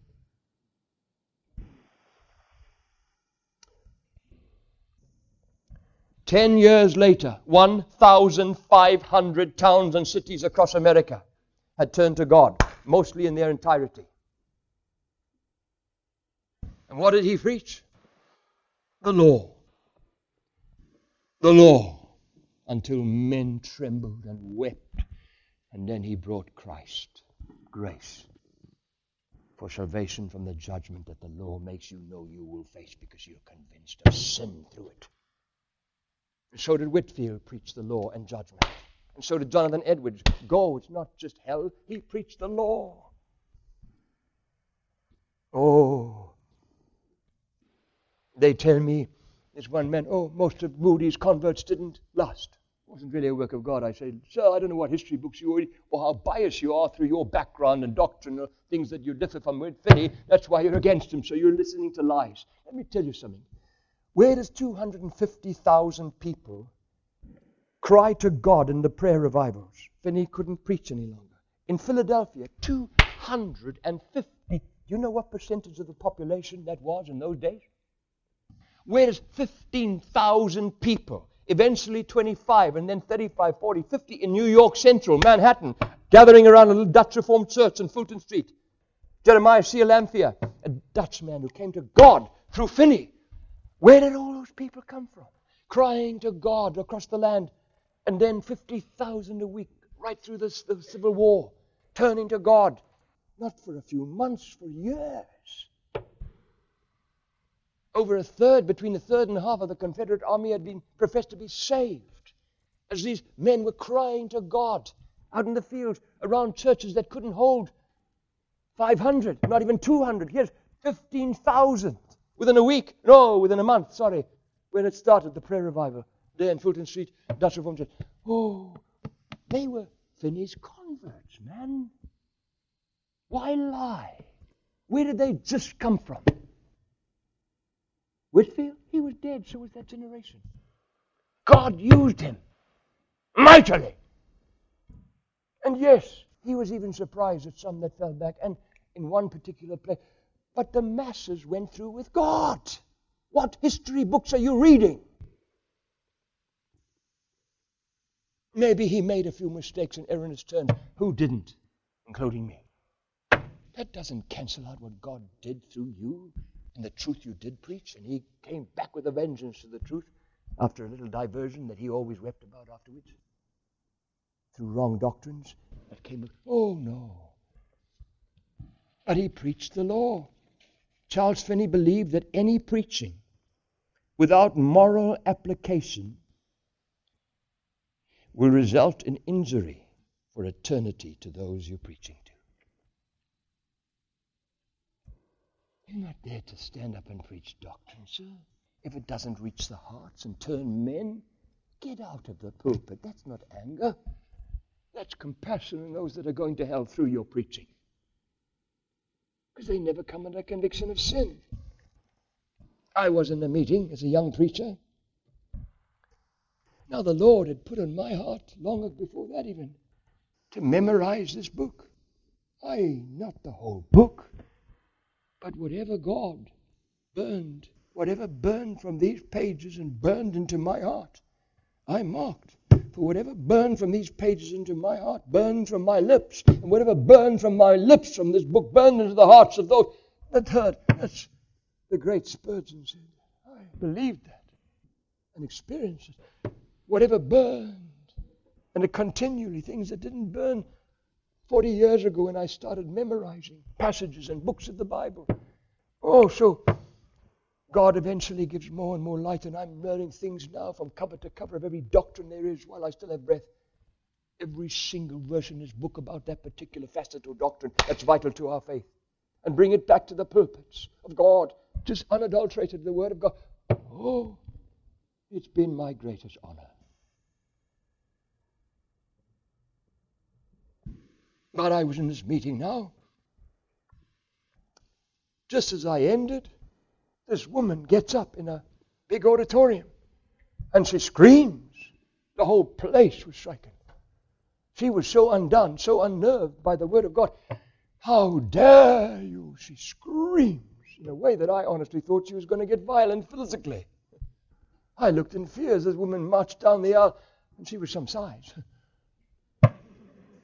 Ten years later, one thousand five hundred towns and cities across America had turned to God, mostly in their entirety. And what did he preach? The law. The law. Until men trembled and wept. And then he brought Christ. Grace. For salvation from the judgment that the law makes you know you will face because you're convinced of sin through it. And so did Whitefield preach the law and judgment. And so did Jonathan Edwards. Go, it's not just hell. He preached the law. Oh. They tell me, this one man, oh, most of Moody's converts didn't last. It wasn't really a work of God. I say, sir, I don't know what history books you read or how biased you are through your background and doctrine or things that you differ from with Finney. That's why you're against him, so you're listening to lies. Let me tell you something. Where does two hundred fifty thousand people cry to God in the prayer revivals? Finney couldn't preach any longer. In Philadelphia, two hundred fifty. Do you know what percentage of the population that was in those days? Where does fifteen thousand people, eventually twenty-five, and then thirty-five, forty, fifty in New York Central, Manhattan, gathering around a little Dutch Reformed church on Fulton Street. Jeremiah C. Lamphere, a Dutch man who came to God through Finney. Where did all those people come from? Crying to God across the land. And then fifty thousand a week, right through this, the Civil War, turning to God. Not for a few months, for years. Over a third, between a third and a half of the Confederate Army had been professed to be saved. As these men were crying to God out in the fields around churches that couldn't hold five hundred, not even two hundred. Here's fifteen thousand within a week. No, within a month, sorry. When it started, the prayer revival. There in Fulton Street, Dutch Reformed Church. Oh, they were Finney's converts, man. Why lie? Where did they just come from? Whitefield, he was dead, so was that generation. God used him mightily. And yes, he was even surprised at some that fell back, and in one particular place. But the masses went through with God. What history books are you reading? Maybe he made a few mistakes and errors turned. Who didn't? Including me. That doesn't cancel out what God did through you and the truth you did preach. And he came back with a vengeance to the truth after a little diversion that he always wept about afterwards. Through wrong doctrines that came. Oh, no. But he preached the law. Charles Finney believed that any preaching without moral application will result in injury for eternity to those you're preaching to. You're not there to stand up and preach doctrine, sir. If it doesn't reach the hearts and turn men, get out of the pulpit. That's not anger. That's compassion on those that are going to hell through your preaching. Because they never come under conviction of sin. I was in a meeting as a young preacher. Now the Lord had put on my heart, long before that even, to memorize this book. I, not the whole book, but whatever God burned, whatever burned from these pages and burned into my heart, I marked. For whatever burned from these pages into my heart, burned from my lips, and whatever burned from my lips from this book, burned into the hearts of those that heard. That's the great Spurgeon said. I believed that and experienced it. Whatever burned, and it continually, things that didn't burn forty years ago when I started memorizing passages and books of the Bible. Oh, so God eventually gives more and more light, and I'm learning things now from cover to cover of every doctrine there is while I still have breath. Every single verse in this book about that particular facet or doctrine that's vital to our faith. And bring it back to the pulpits of God, just unadulterated, the Word of God. Oh, it's been my greatest honor. But I was in this meeting now. Just as I ended, this woman gets up in a big auditorium and she screams. The whole place was shaken. She was so undone, so unnerved by the Word of God. How dare you? She screams in a way that I honestly thought she was going to get violent physically. I looked in fear as this woman marched down the aisle, and she was some size.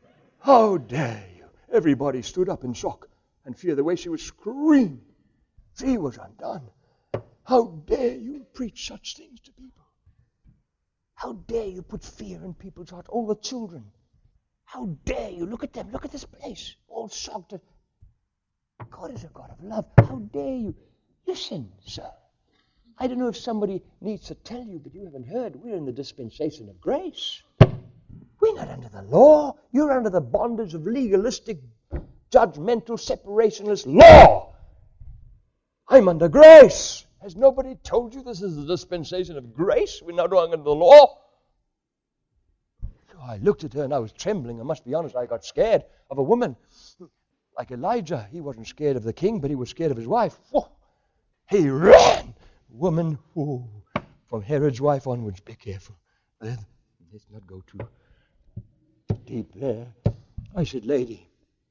How dare you? Everybody stood up in shock and fear the way she was screaming. She was undone. How dare you preach such things to people? How dare you put fear in people's hearts, all the children? How dare you? Look at them. Look at this place. All shocked. At... God is a God of love. How dare you? Listen, sir. I don't know if somebody needs to tell you, but you haven't heard. We're in the dispensation of grace. We're not under the law. You're under the bondage of legalistic, judgmental, separationist law. I'm under grace. Has nobody told you this is the dispensation of grace? We're not under the law. So I looked at her and I was trembling. I must be honest, I got scared of a woman. Like Elijah, he wasn't scared of the king, but he was scared of his wife. Whoa. He ran. Woman, whoa. From Herod's wife onwards, be careful. Let's not go too deep there. I said, lady,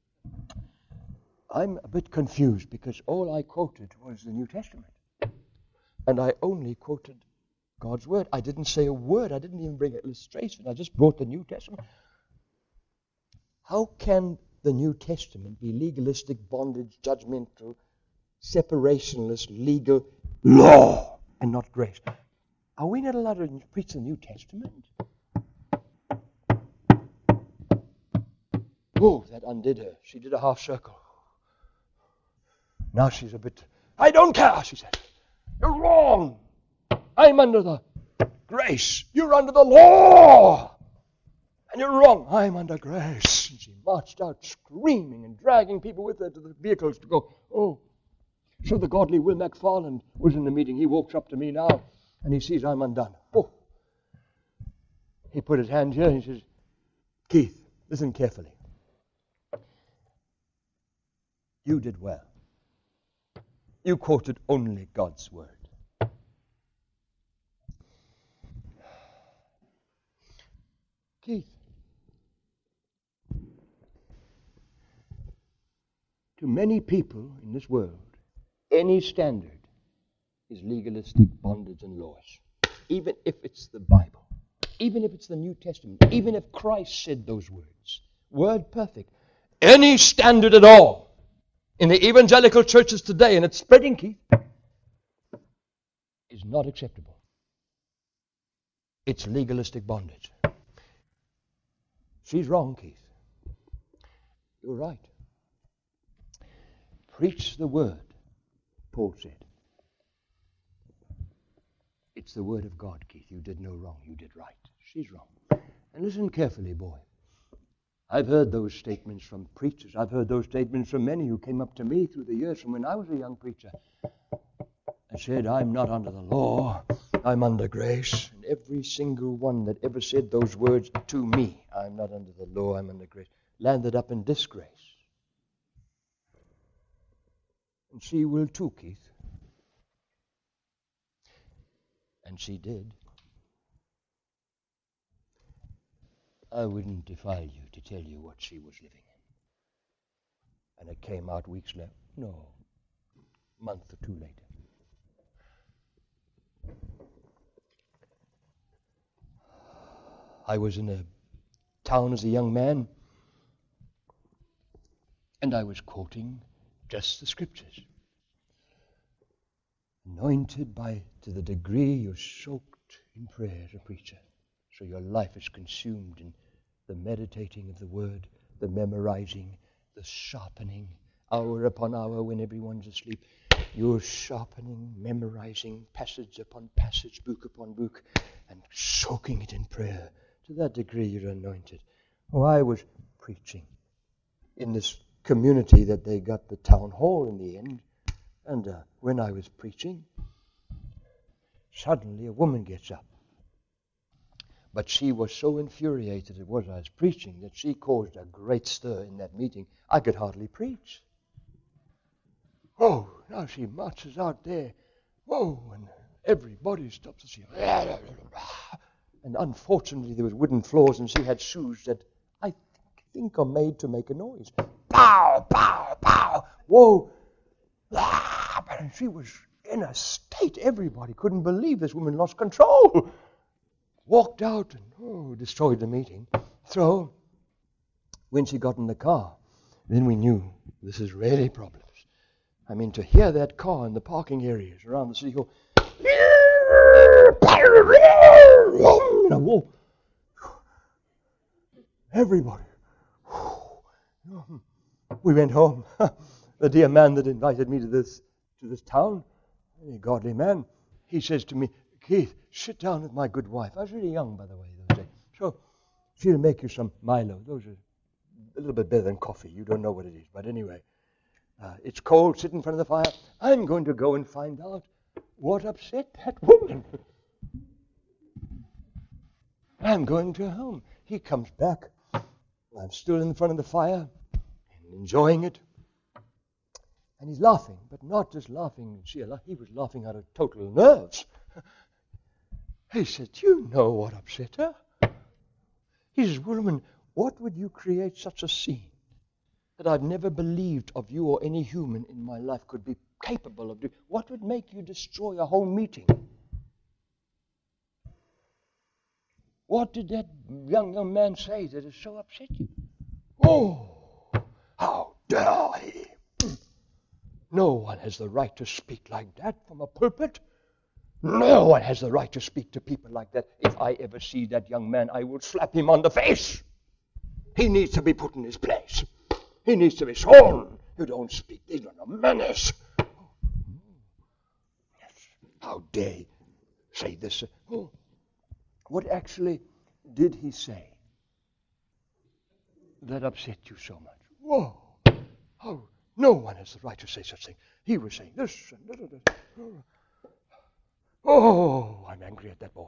I'm a bit confused because all I quoted was the New Testament. And I only quoted God's word. I didn't say a word. I didn't even bring an illustration. I just brought the New Testament. How can the New Testament be legalistic, bondage, judgmental, separationalist, legal law and not grace? Are we not allowed to preach the New Testament? Oh, that undid her. She did a half circle. Now she's a bit, I don't care, she said. You're wrong. I'm under the grace. You're under the law. And you're wrong. I'm under grace. And she marched out screaming and dragging people with her to the vehicles to go, oh. So the godly Will McFarland was in the meeting. He walks up to me now and he sees I'm undone. Oh. He put his hand here and he says, Keith, listen carefully. You did well. You quoted only God's word. Keith, to many people in this world, any standard is legalistic bondage and laws. Even if it's the Bible, even if it's the New Testament, even if Christ said those words, word perfect, any standard at all in the evangelical churches today, and it's spreading, Keith, is not acceptable. It's legalistic bondage. She's wrong, Keith. You're right. Preach the word, Paul said. It's the word of God, Keith. You did no wrong. You did right. She's wrong. And listen carefully, boy. I've heard those statements from preachers. I've heard those statements from many who came up to me through the years from when I was a young preacher and said, I'm not under the law, I'm under grace. And every single one that ever said those words to me, I'm not under the law, I'm under grace, landed up in disgrace. And she will too, Keith. And she did. I wouldn't defile you to tell you what she was living in. And it came out weeks later. No, a month or two later. I was in a town as a young man, and I was quoting just the scriptures. Anointed by, to the degree you're soaked in prayer as a preacher. So your life is consumed in the meditating of the word, the memorizing, the sharpening, hour upon hour when everyone's asleep. You're sharpening, memorizing, passage upon passage, book upon book, and soaking it in prayer. To that degree you're anointed. Oh, I was preaching in this community that they got the town hall in the end. And uh, when I was preaching, suddenly a woman gets up. But she was so infuriated at what I was preaching that she caused a great stir in that meeting. I could hardly preach. Oh, now she marches out there. Whoa, and everybody stops and she... And unfortunately there was wooden floors and she had shoes that I think are made to make a noise. Pow, pow, pow. Whoa. And she was in a state. Everybody couldn't believe this woman lost control. Walked out and oh, destroyed the meeting. So, when she got in the car, then we knew this is really problems. I mean, to hear that car in the parking areas around the city hall. Everybody. We went home. The dear man that invited me to this to this town, a godly man, he says to me, Keith, sit down with my good wife. I was really young, by the way, those days. So she'll make you some Milo. Those are a little bit better than coffee. You don't know what it is. But anyway, uh, it's cold. Sit in front of the fire. I'm going to go and find out what upset that woman. I'm going to home. He comes back. I'm still in front of the fire and enjoying it. And he's laughing, but not just laughing sheer. He was laughing out of total nerves. He said, do you know what upset her? He says, woman, what would you create such a scene that I've never believed of you or any human in my life could be capable of doing? What would make you destroy a whole meeting? What did that young, young man say that has so upset you? Oh, how dare he? No one has the right to speak like that from a pulpit. No one has the right to speak to people like that. If I ever see that young man, I will slap him on the face. He needs to be put in his place. He needs to be sworn. You don't speak. There's not a manners. Yes. How dare he say this? Oh. What actually did he say that upset you so much? Whoa! Oh, no one has the right to say such thing. He was saying this and da, da, da. Oh, I'm angry at that boy.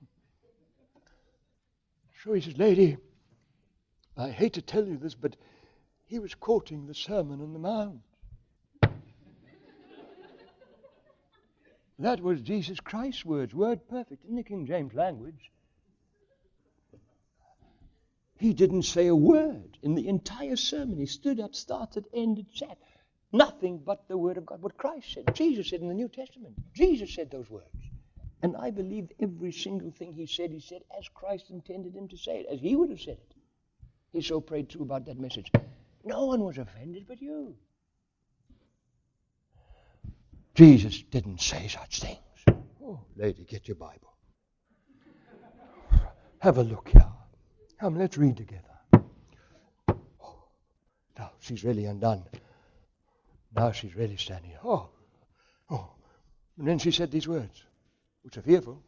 So he says, lady, I hate to tell you this, but he was quoting the Sermon on the Mount. That was Jesus Christ's words, word perfect, in the King James language. He didn't say a word in the entire sermon. He stood up, started, ended, sat. Nothing but the word of God. What Christ said, Jesus said in the New Testament. Jesus said those words. And I believe every single thing he said, he said as Christ intended him to say it, as he would have said it. He so prayed through about that message. No one was offended but you. Jesus didn't say such things. Oh, lady, get your Bible. Have a look here. Come, let's read together. Oh, now she's really undone. Now she's really standing. Oh, oh. And then she said these words, which are fearful.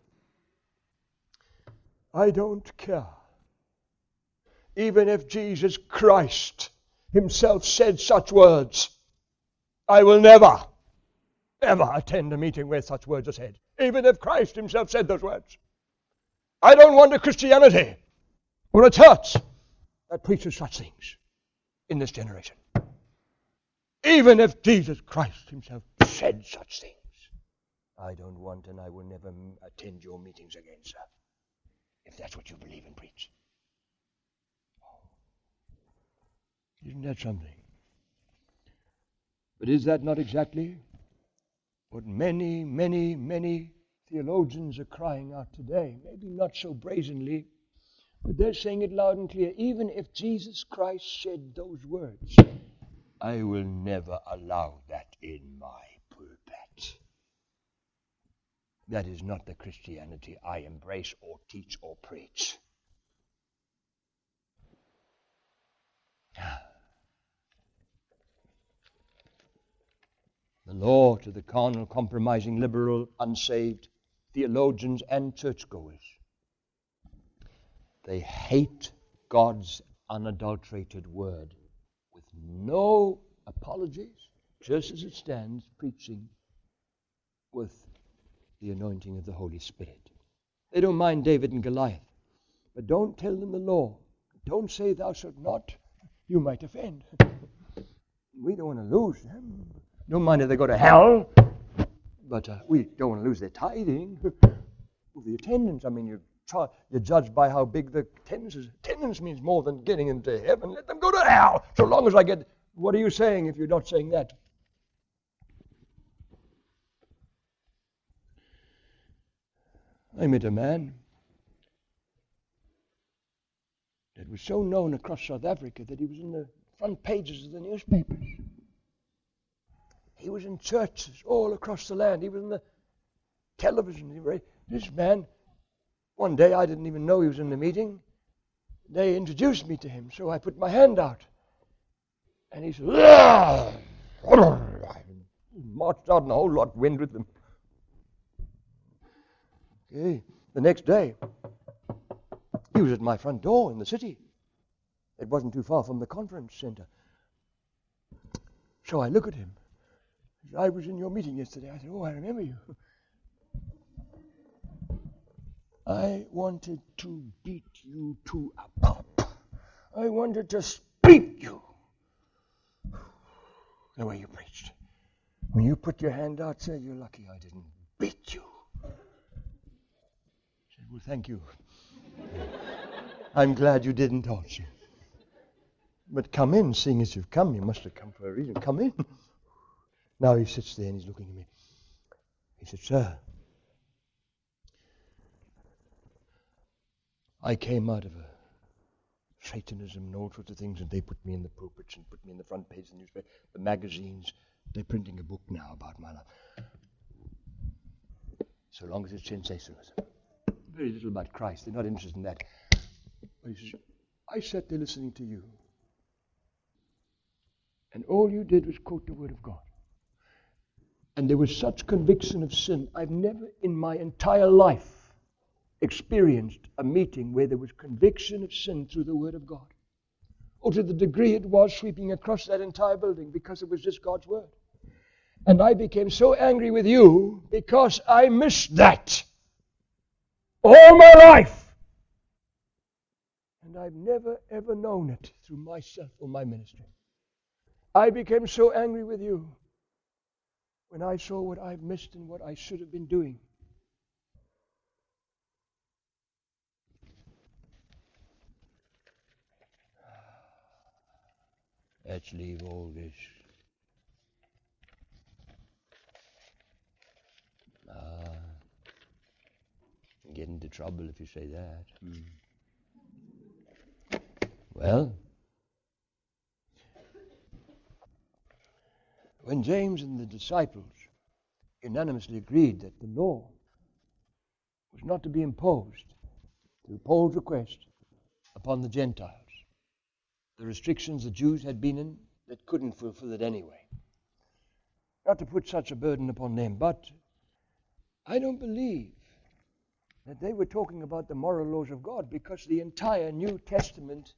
I don't care. Even if Jesus Christ himself said such words, I will never, ever attend a meeting where such words are said. Even if Christ himself said those words. I don't want a Christianity or a church that preaches such things in this generation. Even if Jesus Christ himself said such things. I don't want and I will never attend your meetings again, sir. If that's what you believe and preach. Isn't that something? But is that not exactly what many, many, many theologians are crying out today? Maybe not so brazenly, but they're saying it loud and clear. Even if Jesus Christ said those words, I will never allow that in my pulpit. That is not the Christianity I embrace or teach or preach. The law to the carnal, compromising, liberal, unsaved theologians and churchgoers. They hate God's unadulterated word with no apologies, just as it stands, preaching with the anointing of the Holy Spirit. They don't mind David and Goliath, but don't tell them the law. Don't say thou shalt not. You might offend. We don't want to lose them. Don't mind if they go to hell, but uh, we don't want to lose their tithing. Well, the attendance, I mean, you try, you're judged by how big the attendance is. Attendance means more than getting into heaven. Let them go to hell, so long as I get... What are you saying if you're not saying that? I met a man that was so known across South Africa that he was in the front pages of the newspapers. He was in churches all across the land. He was in the television. This man, one day I didn't even know he was in the meeting. They introduced me to him, so I put my hand out. And he said, "Ah!" Marched out and a whole lot went with them. Okay. The next day, he was at my front door in the city. It wasn't too far from the conference center. So I look at him. He said, "I was in your meeting yesterday." I said, "Oh, I remember you." I wanted to beat you to a pulp. I wanted to speak you. The way you preached. When you put your hand out, say, "You're lucky I didn't beat you." I said, "Well, thank you. I'm glad you didn't also. But come in, seeing as you've come. You must have come for a reason. Come in." Now he sits there and he's looking at me. He said, "Sir, I came out of a Satanism and all sorts of things, and they put me in the pulpits and put me in the front page of the newspaper, the magazines. They're printing a book now about my life. So long as it's sensationalism. Very little about Christ. They're not interested in that." But he says, "I sat there listening to you, and all you did was quote the Word of God. And there was such conviction of sin. I've never in my entire life experienced a meeting where there was conviction of sin through the Word of God. Or to the degree it was sweeping across that entire building, because it was just God's Word. And I became so angry with you because I missed that all my life. And I've never ever known it through myself or my ministry. I became so angry with you when I saw what I've missed and what I should have been doing. Let's leave all this. Ah, you get into trouble if you say that. Hmm. Well, when James and the disciples unanimously agreed that the law was not to be imposed through Paul's request upon the Gentiles, the restrictions the Jews had been in that couldn't fulfill it anyway, not to put such a burden upon them, but I don't believe that they were talking about the moral laws of God, because the entire New Testament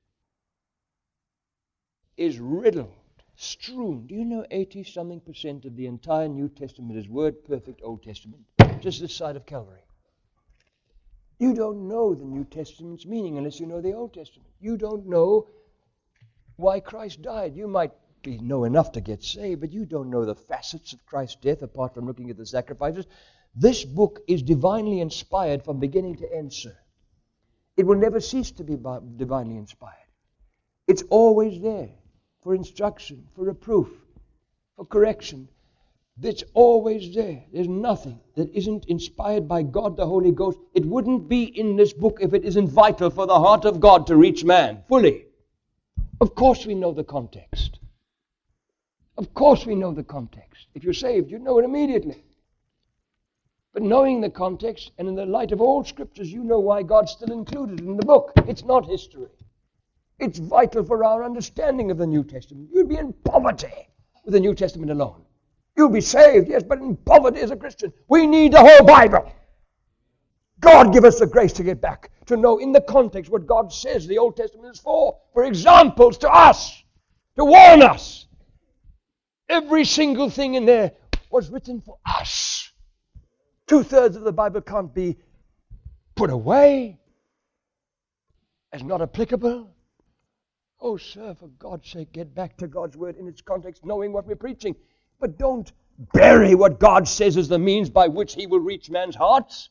is riddled, strewn. Do you know eighty-something percent of the entire New Testament is word-perfect Old Testament, just this side of Calvary? You don't know the New Testament's meaning unless you know the Old Testament. You don't know why Christ died. You might be know enough to get saved, but you don't know the facets of Christ's death apart from looking at the sacrifices. This book is divinely inspired from beginning to end, sir. It will never cease to be divinely inspired. It's always there for instruction, for reproof, for correction. It's always there. There's nothing that isn't inspired by God the Holy Ghost. It wouldn't be in this book if it isn't vital for the heart of God to reach man fully. Of course we know the context. Of course we know the context. If you're saved, you know it immediately. But knowing the context, and in the light of all scriptures, you know why God's still included in the book. It's not history. It's vital for our understanding of the New Testament. You'd be in poverty with the New Testament alone. You'll be saved, yes, but in poverty as a Christian. We need the whole Bible. God give us the grace to get back, to know in the context what God says the Old Testament is for, for examples to us, to warn us. Every single thing in there was written for us. Two-thirds of the Bible can't be put away as not applicable. Oh, sir, for God's sake, get back to God's word in its context, knowing what we're preaching. But don't bury what God says is the means by which He will reach man's hearts.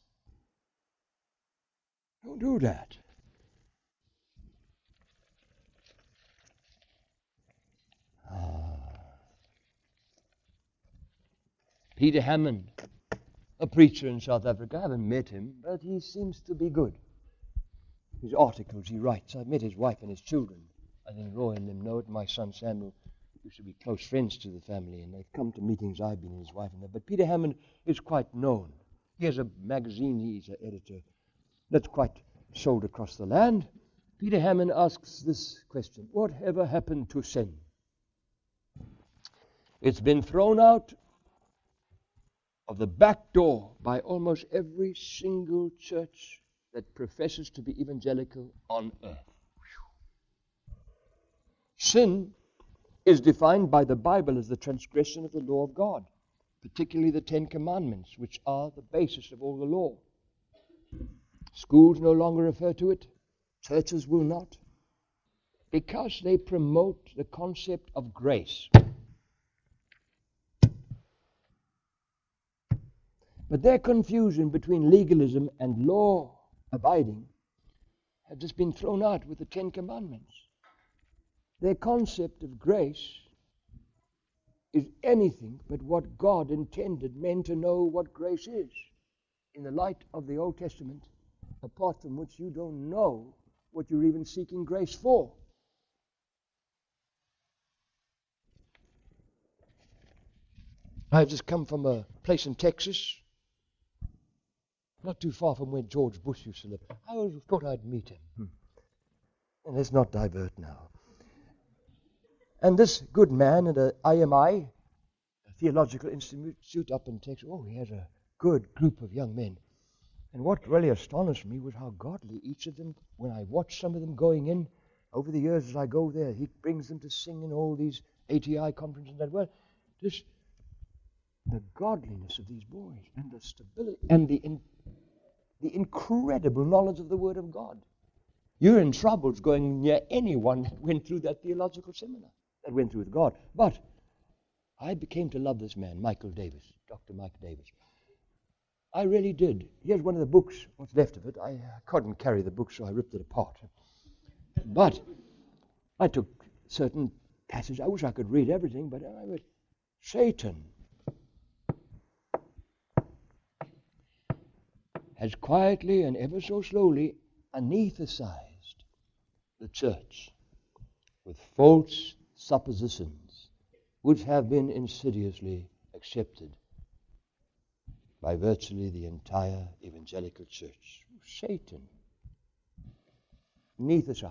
Don't do that. Ah. Peter Hammond, a preacher in South Africa. I haven't met him, but he seems to be good. His articles he writes. I've met his wife and his children. I think Roy and them know it. My son Samuel used to be close friends to the family, and they've come to meetings I've been in, his wife and that. But Peter Hammond is quite known. He has a magazine, he's an editor, that's quite sold across the land. Peter Hammond asks this question: whatever happened to sin? It's been thrown out of the back door by almost every single church that professes to be evangelical on earth. Sin is defined by the Bible as the transgression of the law of God, particularly the Ten Commandments, which are the basis of all the law. Schools no longer refer to it. Churches will not, because they promote the concept of grace. But their confusion between legalism and law abiding have just been thrown out with the Ten Commandments. Their concept of grace is anything but what God intended men to know what grace is. In the light of the Old Testament, apart from which you don't know what you're even seeking grace for. I've just come from a place in Texas, not too far from where George Bush used to live. I always thought I'd meet him. Hmm. And let's not divert now. And this good man at a I M I, a theological institute up in Texas, oh, he has a good group of young men. And what really astonished me was how godly each of them, when I watched some of them going in, over the years as I go there, he brings them to sing in all these A T I conferences and that. Well, just the godliness of these boys and the stability and the in, the incredible knowledge of the Word of God. You're in troubles going near anyone that went through that theological seminar, that went through with God. But I became to love this man, Michael Davis, Doctor Mike Davis. I really did. Here's one of the books, what's left of it. I couldn't carry the book, so I ripped it apart. But I took certain passages. I wish I could read everything, but I read, Satan has quietly and ever so slowly anesthetized the church with false suppositions which have been insidiously accepted by virtually the entire evangelical church. Satan, anesthetized.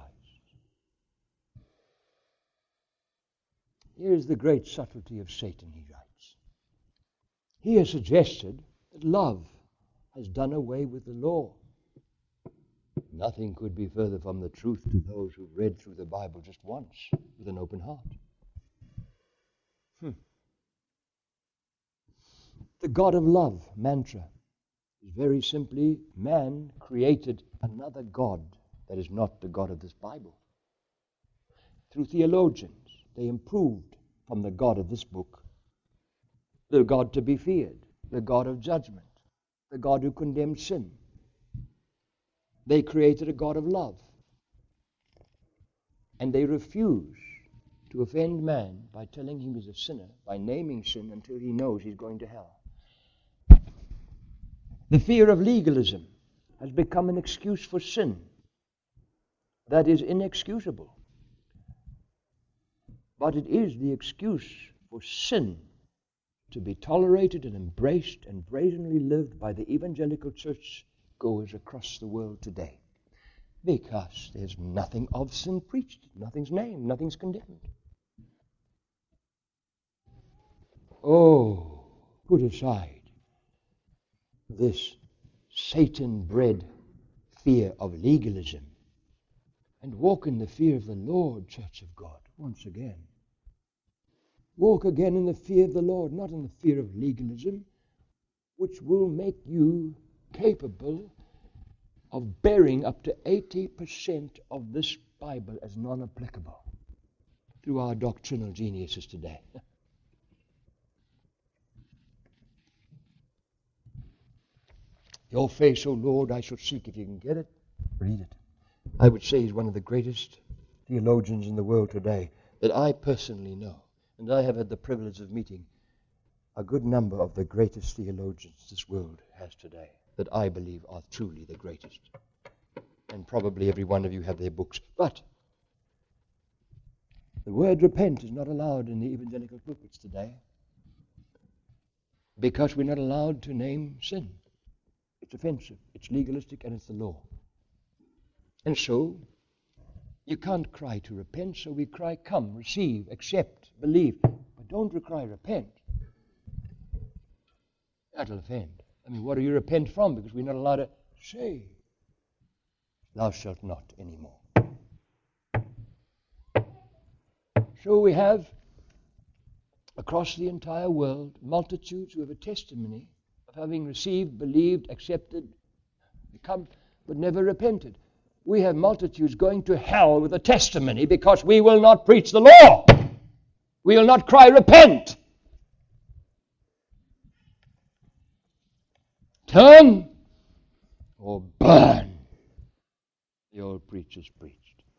Here's the great subtlety of Satan, he writes. He has suggested that love has done away with the law. Nothing could be further from the truth to those who've read through the Bible just once with an open heart. Hmm. The God of love mantra is very simply, man created another God that is not the God of this Bible. Through theologians, they improved from the God of this book, the God to be feared, the God of judgment, the God who condemned sin. They created a God of love. And they refuse to offend man by telling him he's a sinner, by naming sin until he knows he's going to hell. The fear of legalism has become an excuse for sin that is inexcusable. But it is the excuse for sin to be tolerated and embraced and brazenly lived by the evangelical church goers across the world today. Because there's nothing of sin preached, nothing's named, nothing's condemned. Oh, put aside this Satan-bred fear of legalism and walk in the fear of the Lord, Church of God, once again. Walk again in the fear of the Lord, not in the fear of legalism, which will make you capable of bearing up to eighty percent of this Bible as non-applicable through our doctrinal geniuses today. Your face, O Lord, I shall seek. If you can get it, read it. I would say he's one of the greatest theologians in the world today that I personally know. And I have had the privilege of meeting a good number of the greatest theologians this world has today that I believe are truly the greatest. And probably every one of you have their books. But The word repent is not allowed in the evangelical pulpits today because we're not allowed to name sin. It's offensive, it's legalistic, and it's the law. And so, you can't cry to repent, so we cry, come, receive, accept, believe. But don't cry, repent. That'll offend. I mean, what do you repent from? Because we're not allowed to say, thou shalt not anymore. So we have, across the entire world, multitudes who have a testimony of having received, believed, accepted, become, but never repented. We have multitudes going to hell with a testimony because we will not preach the law. We will not cry, repent. Turn or burn. The old preachers preached.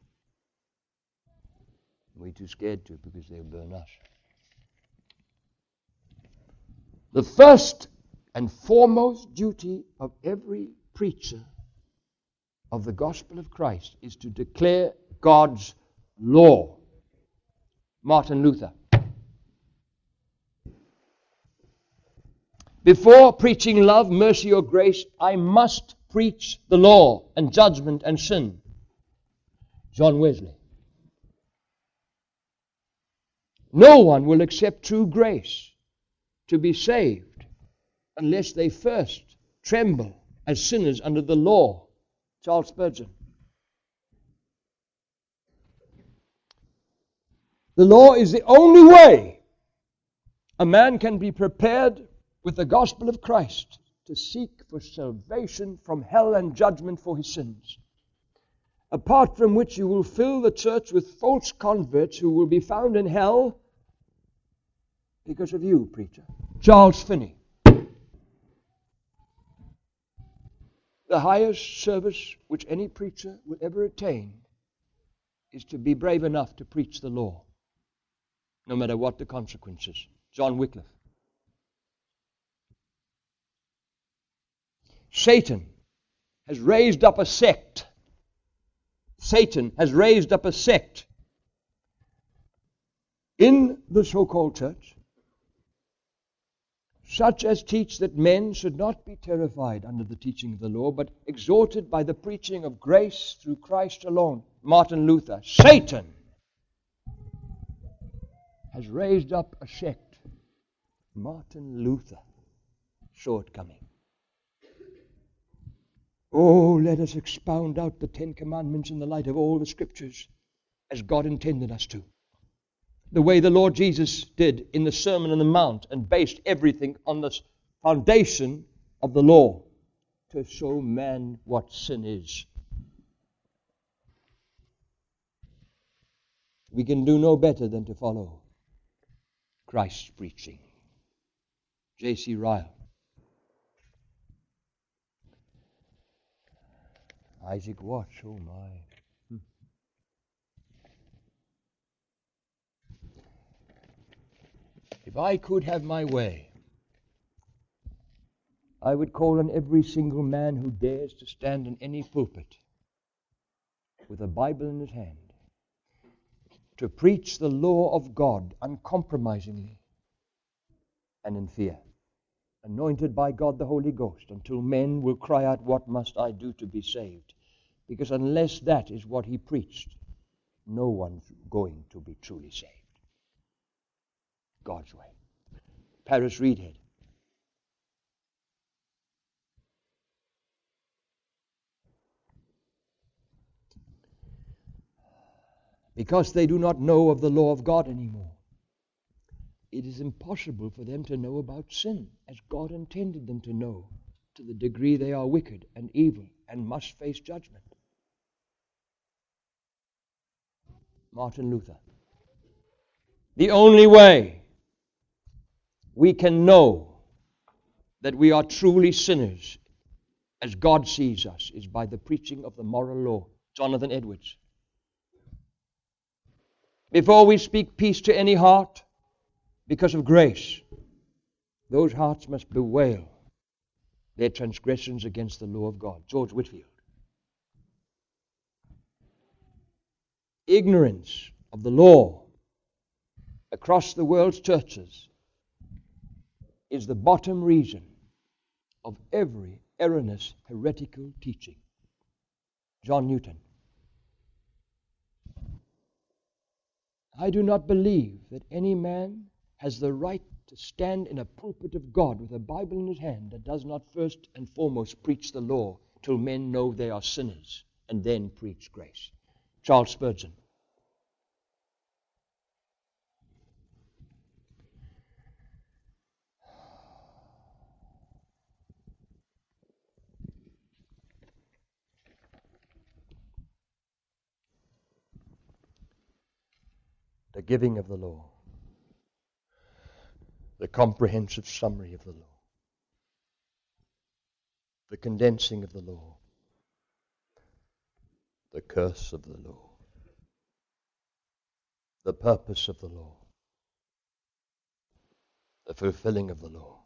We're too scared to because they'll burn us. The first and foremost duty of every preacher of the gospel of Christ is to declare God's law. Martin Luther. Before preaching love, mercy, or grace, I must preach the law and judgment and sin. John Wesley. No one will accept true grace to be saved unless they first tremble as sinners under the law. Charles Spurgeon. The law is the only way a man can be prepared with the gospel of Christ to seek for salvation from hell and judgment for his sins. Apart from which you will fill the church with false converts who will be found in hell because of you, preacher. Charles Finney. The highest service which any preacher will ever attain is to be brave enough to preach the law, no matter what the consequences. John Wycliffe. Satan has raised up a sect. Satan has raised up a sect in the so-called church, such as teach that men should not be terrified under the teaching of the law, but exhorted by the preaching of grace through Christ alone. Martin Luther. Satan has raised up a sect. Martin Luther. Shortcoming. Oh, let us expound out the Ten Commandments in the light of all the Scriptures as God intended us to. The way the Lord Jesus did in the Sermon on the Mount and based everything on the foundation of the law to show man what sin is. We can do no better than to follow Christ's preaching. J C Ryle. Isaac Watts, oh my. Hmm. If I could have my way, I would call on every single man who dares to stand in any pulpit with a Bible in his hand to preach the law of God uncompromisingly and in fear, anointed by God the Holy Ghost, until men will cry out, what must I do to be saved? Because unless that is what he preached, no one's going to be truly saved. God's way. Paris Reedhead. Because they do not know of the law of God anymore, it is impossible for them to know about sin as God intended them to know, to the degree they are wicked and evil and must face judgment. Martin Luther. The only way we can know that we are truly sinners as God sees us is by the preaching of the moral law. Jonathan Edwards. Before we speak peace to any heart because of grace, those hearts must bewail their transgressions against the law of God. George Whitefield. Ignorance of the law across the world's churches is the bottom reason of every erroneous heretical teaching. John Newton. I do not believe that any man has the right to stand in a pulpit of God with a Bible in his hand that does not first and foremost preach the law till men know they are sinners and then preach grace. Charles Spurgeon. The giving of the law. The comprehensive summary of the law. The condensing of the law. The curse of the law. The purpose of the law. The fulfilling of the law.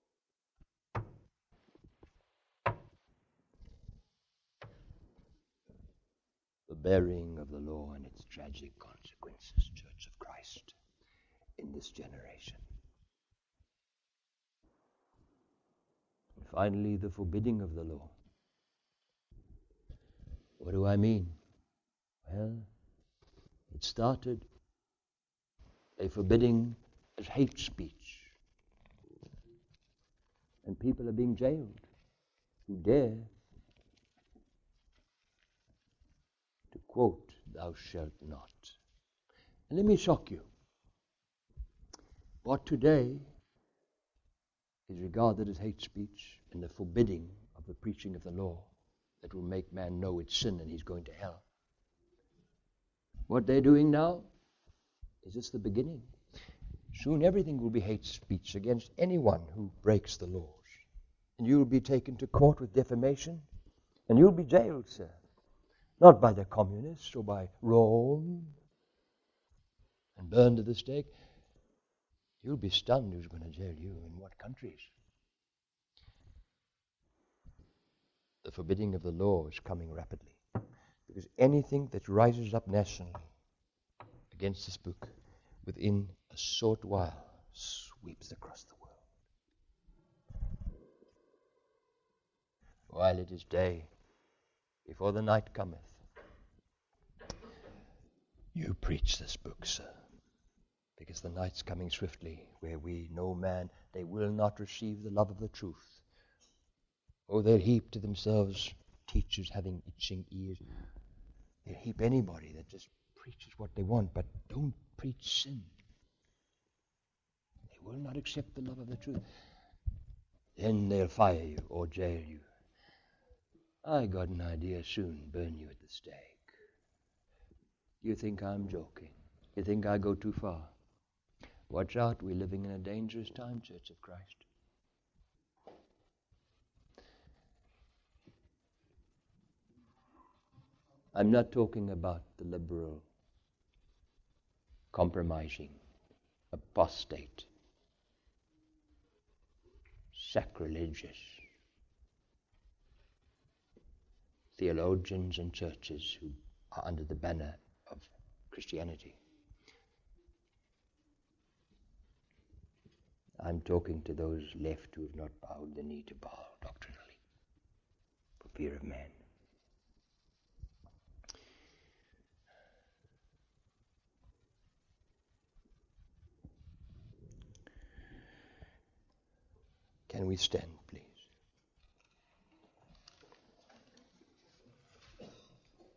The bearing of the law and its tragic consequences, Church of Christ, in this generation. And finally, the forbidding of the law. What do I mean? Well, it started a forbidding as hate speech. And people are being jailed who dare to quote, "Thou shalt not." And let me shock you. What today is regarded as hate speech and the forbidding of the preaching of the law that will make man know it's sin and he's going to hell. What they're doing now is just the beginning. Soon everything will be hate speech against anyone who breaks the laws. And you'll be taken to court with defamation, and you'll be jailed, sir. Not by the communists or by Rome and burned at the stake. You'll be stunned who's going to jail you in what countries. The forbidding of the law is coming rapidly. Because anything that rises up nationally against this book within a short while sweeps across the world. While it is day, before the night cometh, you preach this book, sir, because the night's coming swiftly, where we know man, they will not receive the love of the truth. Oh, they'll heap to themselves teachers having itching ears. They'll heap anybody that just preaches what they want, but don't preach sin. They will not accept the love of the truth. Then they'll fire you or jail you. I got an idea, soon burn you at the stake. You think I'm joking? You think I go too far? Watch out, we're living in a dangerous time, Church of Christ. I'm not talking about the liberal, compromising, apostate, sacrilegious theologians and churches who are under the banner of Christianity. I'm talking to those left who have not bowed the knee to Baal doctrinally for fear of man. Can we stand, please?